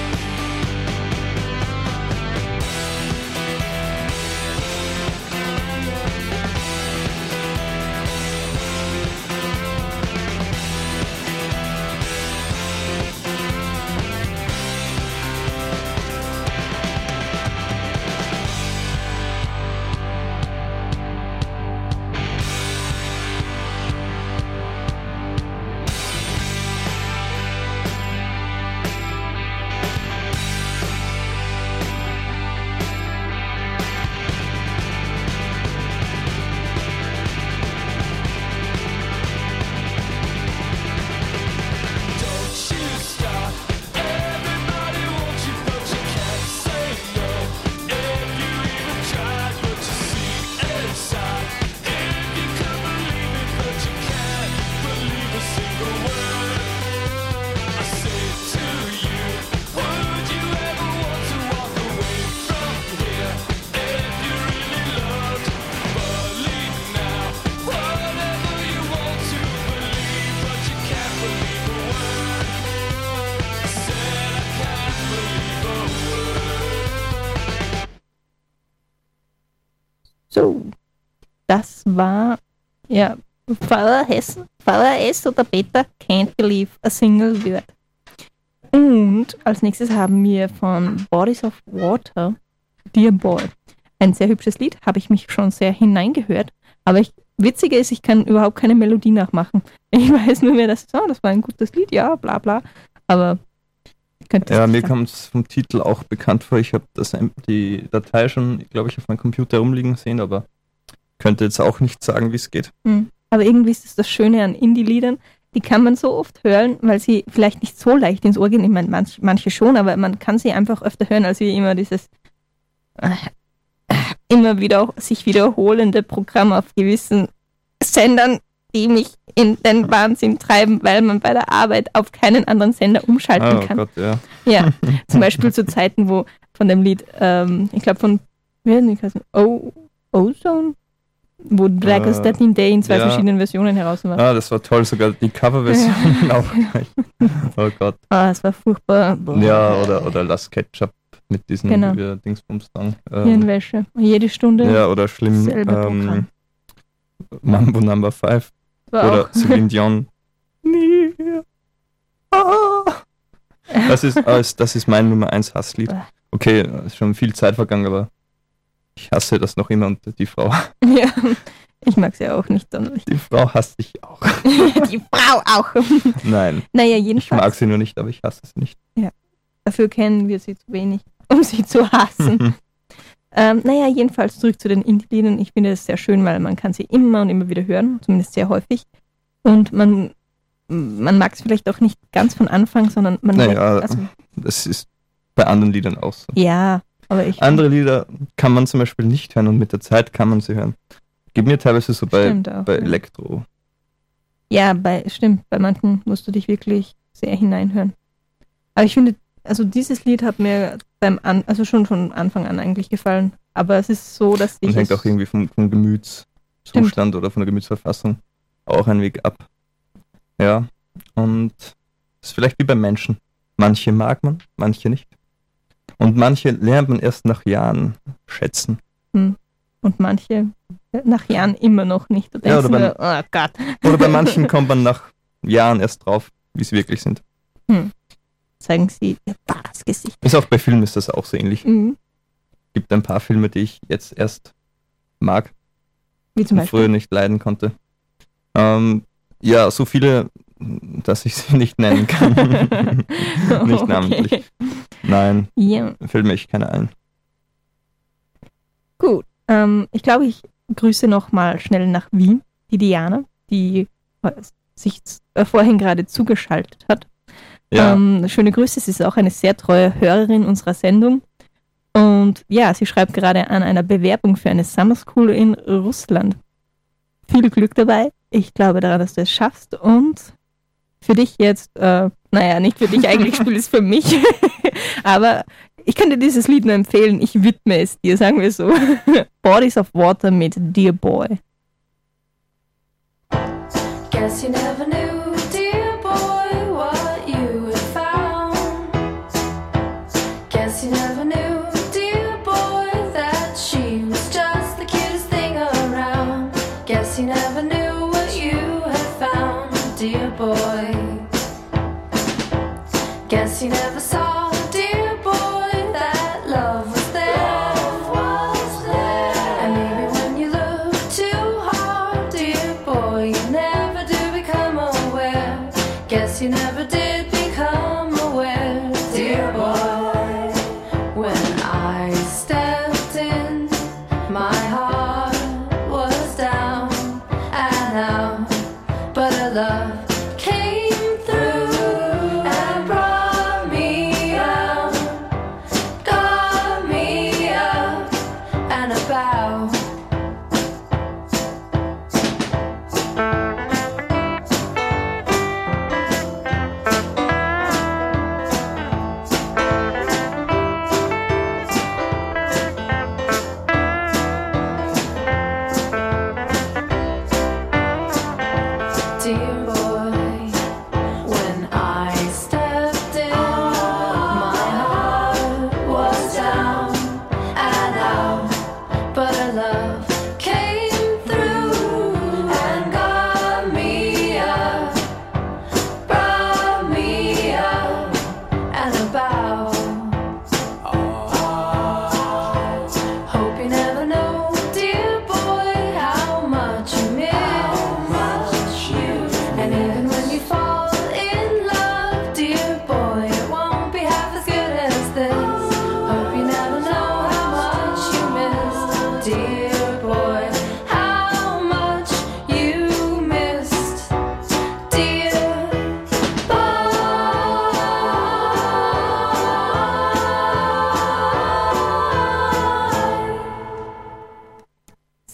Don't you stop. Everybody wants you, but you can't say no. If you even tried, but you see inside. If you could believe it, but you can't believe a single word I say to you. Would you ever want to walk away from here? If you really loved, believe now. Whatever you want to believe, but you can't believe a word I said. I can't believe a word. So, das war ja V H S, V H S oder Beta, Can't Believe a Single Word. Und als nächstes haben wir von Bodies of Water, Dear Boy. Ein sehr hübsches Lied, habe ich mich schon sehr hineingehört. Aber ich, witzige ist, ich kann überhaupt keine Melodie nachmachen. Ich weiß nur mehr, dass oh, das war ein gutes Lied, ja, bla bla. Aber ich könnte Ja, es mir nicht sagen. kommt es vom Titel auch bekannt vor. Ich habe das die Datei schon, glaube ich, auf meinem Computer rumliegen sehen, aber könnte jetzt auch nicht sagen, wie es geht. Hm. Aber irgendwie ist es das Schöne an Indie-Liedern, die kann man so oft hören, weil sie vielleicht nicht so leicht ins Ohr gehen. Ich meine, manch, manche schon, aber man kann sie einfach öfter hören, als wie immer dieses äh, immer wieder sich wiederholende Programme auf gewissen Sendern, die mich in den Wahnsinn treiben, weil man bei der Arbeit auf keinen anderen Sender umschalten Oh kann. Gott, ja. Ja, zum Beispiel zu Zeiten, wo von dem Lied, ähm, ich glaube von, wie heißt das? Oh, Ozone? Wo Dragons Äh, thirteen Day in zwei ja. verschiedenen Versionen heraus war. Ah, das war toll, sogar die Coverversion auch gleich. Oh Gott. Ah, es war furchtbar. Boah. Ja, oder, oder Las Ketchup mit diesen Genau. äh, Dingsbums-Song. Ähm, Hirnwäsche. Jede Stunde. ja, oder schlimm selber ähm, Programm. Mambo Number five. War Oder auch. Celine Dion. Nie mehr. Ah. Das ist, ah, ist- das ist mein Nummer eins Hasslied. Okay, ist schon viel Zeit vergangen, aber ich hasse das noch immer und die Frau, Ja, ich mag sie auch nicht sonderlich. die Frau hasse ich auch. Die Frau auch. Nein, Naja, ich mag jedenfalls. sie nur nicht, aber ich hasse sie nicht. Dafür kennen wir sie zu wenig, um sie zu hassen. ähm, naja, jedenfalls zurück zu den Indie-Liedern. Ich finde es sehr schön, weil man kann sie immer und immer wieder hören, zumindest sehr häufig. Und man, man mag es vielleicht auch nicht ganz von Anfang, sondern man Naja, merkt, also, Das ist bei anderen Liedern auch so. ja, aber ich Andere Lieder kann man zum Beispiel nicht hören und mit der Zeit kann man sie hören. Geht mir teilweise so bei, Stimmt auch, bei ja. Elektro. Ja, bei, stimmt, bei manchen musst du dich wirklich sehr hineinhören. Aber ich finde, also dieses Lied hat mir beim an, also schon von Anfang an eigentlich gefallen. Aber es ist so, dass Und ich hängt es, auch irgendwie vom, vom Gemütszustand oder von der Gemütsverfassung auch ein Weg ab. Ja, und das ist vielleicht wie bei Menschen. Manche mag man, manche nicht. Und manche lernt man erst nach Jahren schätzen. und manche nach Jahren immer noch nicht. Du Ja, denkst oder nur, oh Gott. Oder bei manchen kommt man nach Jahren erst drauf, wie sie wirklich sind. Zeigen sie ihr wahres Gesicht. Ist auch bei Filmen ist das auch so ähnlich. Mhm. Gibt ein paar Filme, die ich jetzt erst mag Wie zum und früher Beispiel. nicht leiden konnte. Ähm, ja, so viele, dass ich sie nicht nennen kann. Nicht namentlich. Nein, Ja, fällt mir echt keiner ein. gut. Ähm, ich glaube, ich grüße nochmal schnell nach Wien, die Diana, die äh, sich äh, vorhin gerade zugeschaltet hat. Ja, Ähm, schöne Grüße, sie ist auch eine sehr treue Hörerin unserer Sendung. Und ja, sie schreibt gerade an einer Bewerbung für eine Summer School in Russland. Viel Glück dabei. Ich glaube daran, dass du es schaffst. Und für dich jetzt, äh, naja, nicht für dich, eigentlich spielt es für mich. Aber ich kann dir dieses Lied nur empfehlen. Ich widme es dir, sagen wir so. Bodies of Water mit Dear Boy. Guess you never knew, dear boy, what you had found. Guess you never knew, dear boy, that she was just the cutest thing around. Guess you never knew what you had found, dear boy. Guess you never saw, dear boy, that love was there. Was there. And maybe when you look too hard, dear boy, you never do become aware. Guess you never did become aware, dear boy. When I stepped in, my heart was down and out, but a love came through and brought me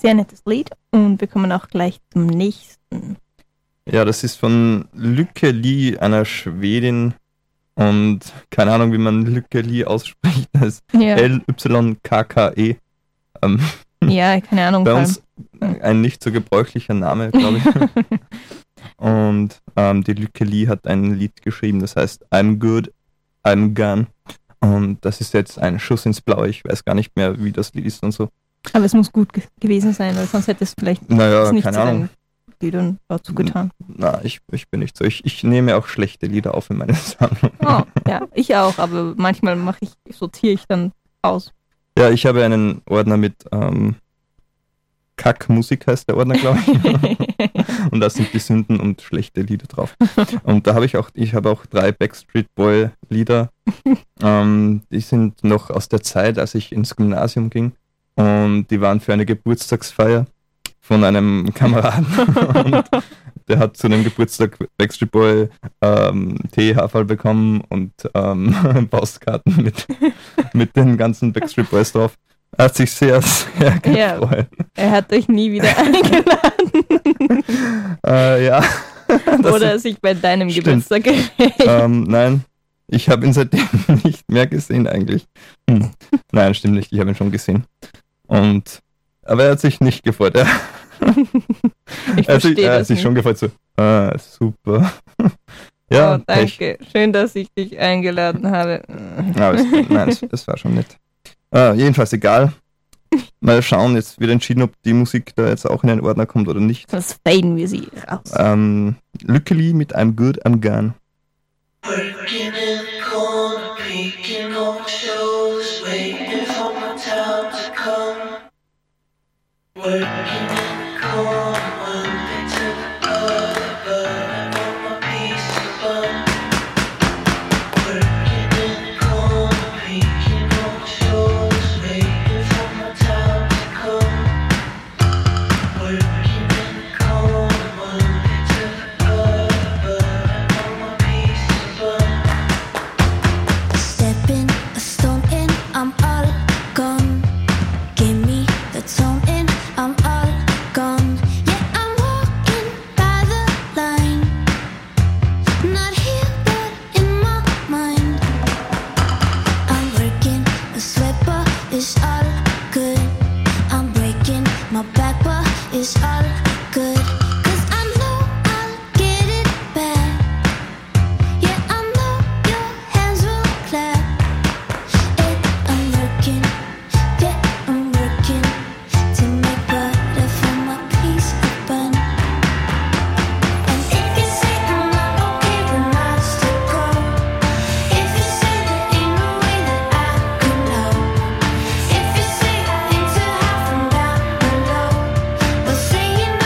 Sehr nettes Lied und wir kommen auch gleich zum nächsten. Ja, das ist von Lykke Li, einer Schwedin. Und keine Ahnung, wie man Lykke Li ausspricht. Das ist Ja, L Y K K E. Ähm, ja keine Ahnung. bei vor uns ein nicht so gebräuchlicher Name, glaube ich. allem. Und ähm, die Lykke Li hat ein Lied geschrieben, das heißt I'm Good, I'm Gone. Und das ist jetzt ein Schuss ins Blaue. Ich weiß gar nicht mehr, wie das Lied ist und so. Aber es muss gut ge- gewesen sein, weil sonst hätte es vielleicht Naja, nicht keine zu Ahnung. den Liedern dazu getan. Na, ich, ich bin nicht so. Ich, ich nehme auch schlechte Lieder auf in meine Sammlung. Oh, ja, ich auch, aber manchmal mache ich, sortiere ich dann aus. Ja, ich habe einen Ordner mit ähm, Kackmusik heißt der Ordner, glaube ich. Und da sind die Sünden und schlechte Lieder drauf. Und da habe ich auch, ich habe auch drei Backstreet Boy Lieder. Ähm, die sind noch aus der Zeit, als ich ins Gymnasium ging. Und die waren für eine Geburtstagsfeier von einem Kameraden. Und der hat zu dem Geburtstag Backstreet Boy ähm, Tee, Haferl bekommen und ähm, Postkarten mit, mit den ganzen Backstreet Boys drauf. Er hat sich sehr, sehr Ja. gefreut. Er hat euch nie wieder eingeladen. Äh, ja. Das Oder ist- sich bei deinem Stimmt. Geburtstag gewählt. ähm, nein, ich habe ihn seitdem nicht mehr gesehen eigentlich. Hm. Nein, stimmt nicht, ich habe ihn schon gesehen. Und, aber er hat sich nicht gefreut. Er, Ich er, hat sich, verstehe er hat das sich nicht. schon gefreut, so, ah, super. Ja, Oh, danke. Schön, dass ich dich eingeladen habe. Pech. Ja, aber es, nein, es, es war schon nett. Ah, jedenfalls egal. Mal schauen, jetzt wird entschieden, ob die Musik da jetzt auch in den Ordner kommt oder nicht. Sonst faden wir sie raus. Ähm, Lykke Li mit I'm Good, I'm Gone. Working in the corner, peeking over shoulders, waiting for my time to come. Working in the corner, one day to the other, but I want my piece of bun. Working in the corner, peeking over shoulders, waiting for my time to come. Working in the corner, one day to the other, but I want my piece of bun. Stepping a stone in, I'm all gone. Give me the tone in, I'm all gone. Yeah, I'm walking by the line. Not here, but in my mind. I'm working a sweat, but it's all good. I'm breaking my back, but it's all good. 'Cause I know I'll get it back. Yeah, I know your hands will clap. It, I'm working, yeah, I'm working to make butter for my piece of bun. And if you say I'm not okay, then I'll still go. If you say there ain't no way that I could know. If you say I ain't too high from down below, but saying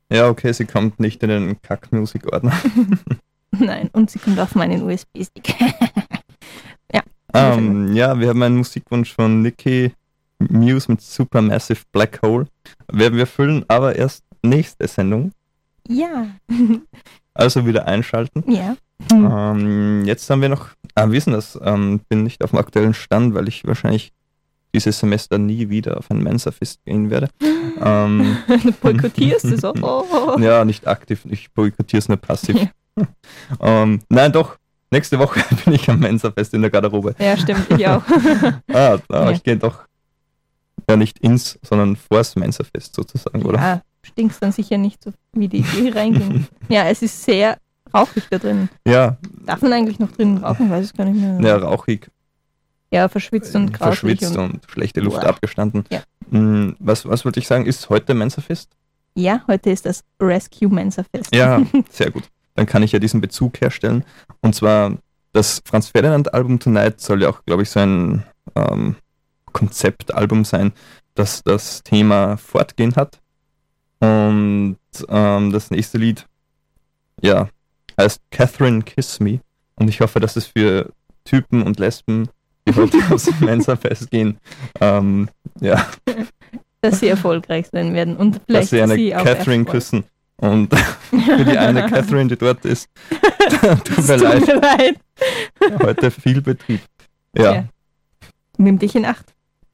Ja, okay, sie kommt nicht in den Kack-Musik-Ordner. Nein, und sie kommt auf meinen U S B-Stick. ja. Um, ja, wir haben einen Musikwunsch von Nicki Muse mit Supermassive Black Hole. Werden wir füllen, aber erst nächste Sendung. Ja. Also wieder einschalten. Ja. Ähm, jetzt haben wir noch, ah, wir wissen das, ähm, bin nicht auf dem aktuellen Stand, weil ich wahrscheinlich dieses Semester nie wieder auf ein Mensa-Fest gehen werde. ähm, du boykottierst es auch. Oh. Ja, nicht aktiv, ich boykottiere es nur passiv. Ja. ähm, nein, doch, nächste Woche bin ich am Mensa-Fest in der Garderobe. Ja, stimmt, ich auch. ah, ah ja. Ich gehe doch ja nicht ins, sondern vors Mensa-Fest sozusagen, oder? Ja, stinkst dann sicher nicht so, wie die, die reingehen. Ja, es ist sehr rauchig da drin. Ja. Darf man eigentlich noch drinnen rauchen? Ich weiß es gar nicht mehr. Ja, rauchig. Ja, verschwitzt und grausig. Verschwitzt und, und schlechte Luft Boah. abgestanden. Ja. Was, was wollte ich sagen? Ist heute Mensa-Fest? Ja, heute ist das Rescue Mensa-Fest. Ja, sehr gut. Dann kann ich ja diesen Bezug herstellen. Und zwar, das Franz Ferdinand-Album Tonight soll ja auch, glaube ich, so ein ähm, Konzeptalbum sein, das das Thema Fortgehen hat. Und ähm, das nächste Lied, ja, heißt Catherine Kiss Me. Und ich hoffe, dass es für Typen und Lesben, die heute aufs Mensa-Fest gehen, ähm, ja. Dass sie erfolgreich sein werden und vielleicht dass sie eine sie auch Catherine Erfolg. küssen. Und für die eine Catherine, die dort ist, tut mir Tut leid. mir leid. Heute viel Betrieb. Ja. Ja. Nimm dich in Acht.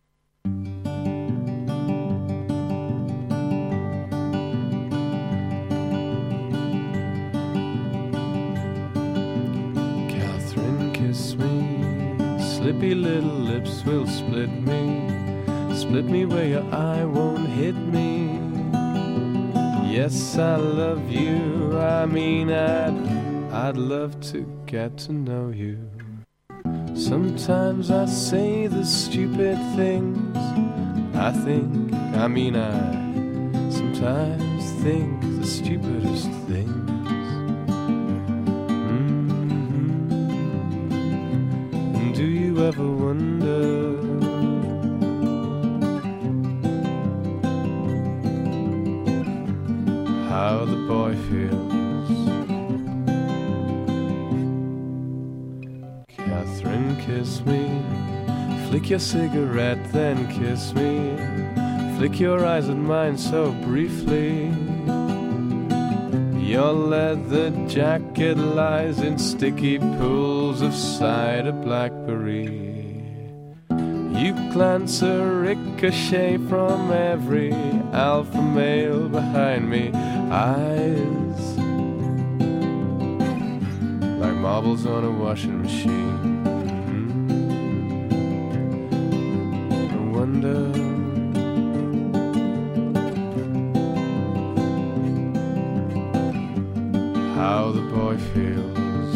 Catherine, kiss me. Slippy little lips will split me. Split me where your eye won't hit me. Yes, I love you. I mean, I'd, I'd love to get to know you. Sometimes I say the stupid things. I think, I mean, I sometimes think the stupidest things. Mm-hmm. And do you ever wonder how the boy feels? Catherine, kiss me. Flick your cigarette, then kiss me. Flick your eyes at mine so briefly. Your leather jacket lies in sticky pools of cider blackberry. You glance a ricochet from every alpha male behind me. Eyes like marbles on a washing machine. Mm. I wonder how the boy feels.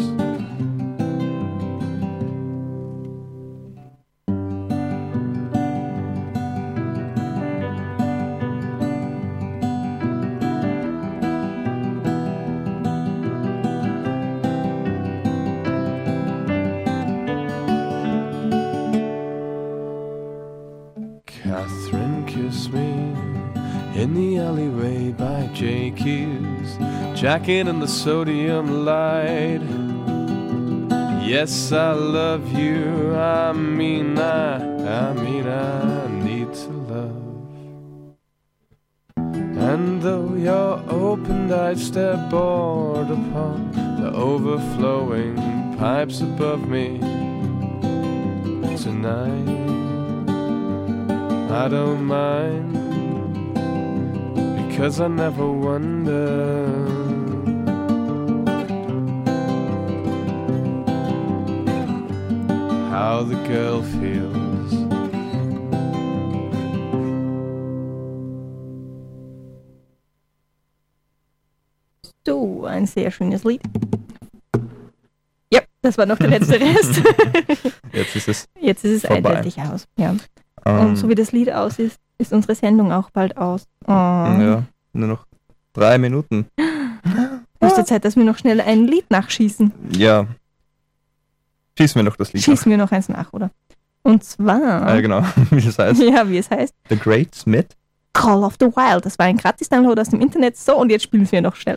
Catherine, kiss me in the alleyway by J Q's, jacket and the sodium light. Yes, I love you. I mean, I, I mean, I need to love. And though your opened eyes stare bored upon the overflowing pipes above me tonight, I don't mind, because I never wonder how the girl feels. So, ein sehr schönes Lied. Ja, das war noch der letzte Rest. Jetzt ist es Jetzt ist es vorbei. eindeutig aus. Ja. Ähm, Und so wie das Lied aus ist, ist unsere Sendung auch bald aus. Oh. Ja, nur noch drei Minuten. Höchste Zeit, dass wir noch schnell ein Lied nachschießen. Ja. Schießen wir noch das Lied Schießen wir noch eins nach, oder? Und zwar... nach. Ah, genau, wie es heißt. Ja, wie es heißt. The Great Smith. Call of the Wild. Das war ein Gratis-Download aus dem Internet. So, und jetzt spielen wir noch schnell.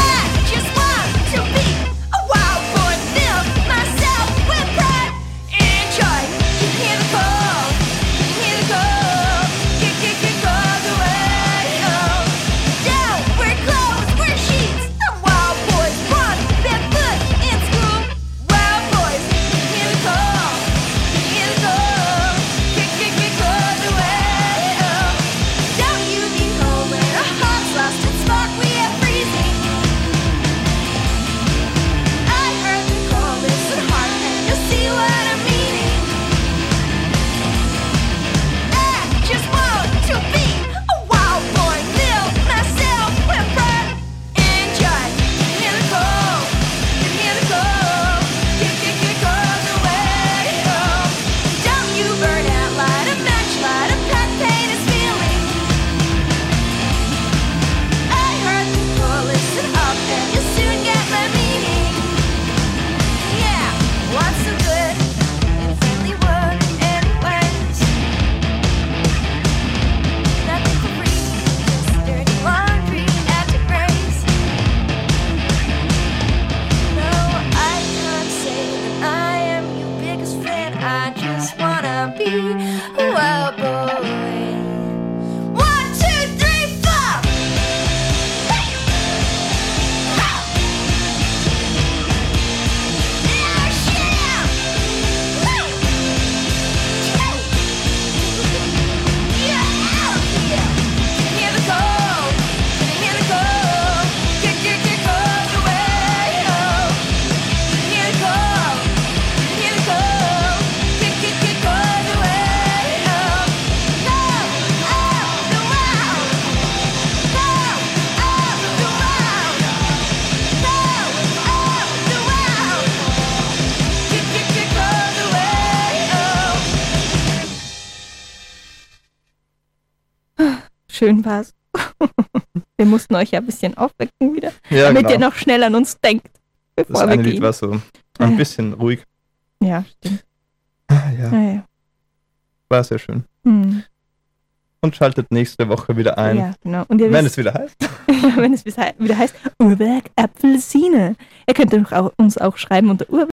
Schön war's. Wir mussten euch ja ein bisschen aufwecken wieder, ja, damit genau. ihr noch schnell an uns denkt, bevor das wir eine gehen. Lied war so ein bisschen ruhig. Ja, stimmt. Ja, Ja, ja. war sehr schön. Hm. Und schaltet nächste Woche wieder ein, Ja, genau. Und ihr wenn wisst, es wieder heißt. wenn es wieder heißt Uhrwerk Apfelsine. Ihr könnt doch auch, uns auch schreiben unter Uhrwerk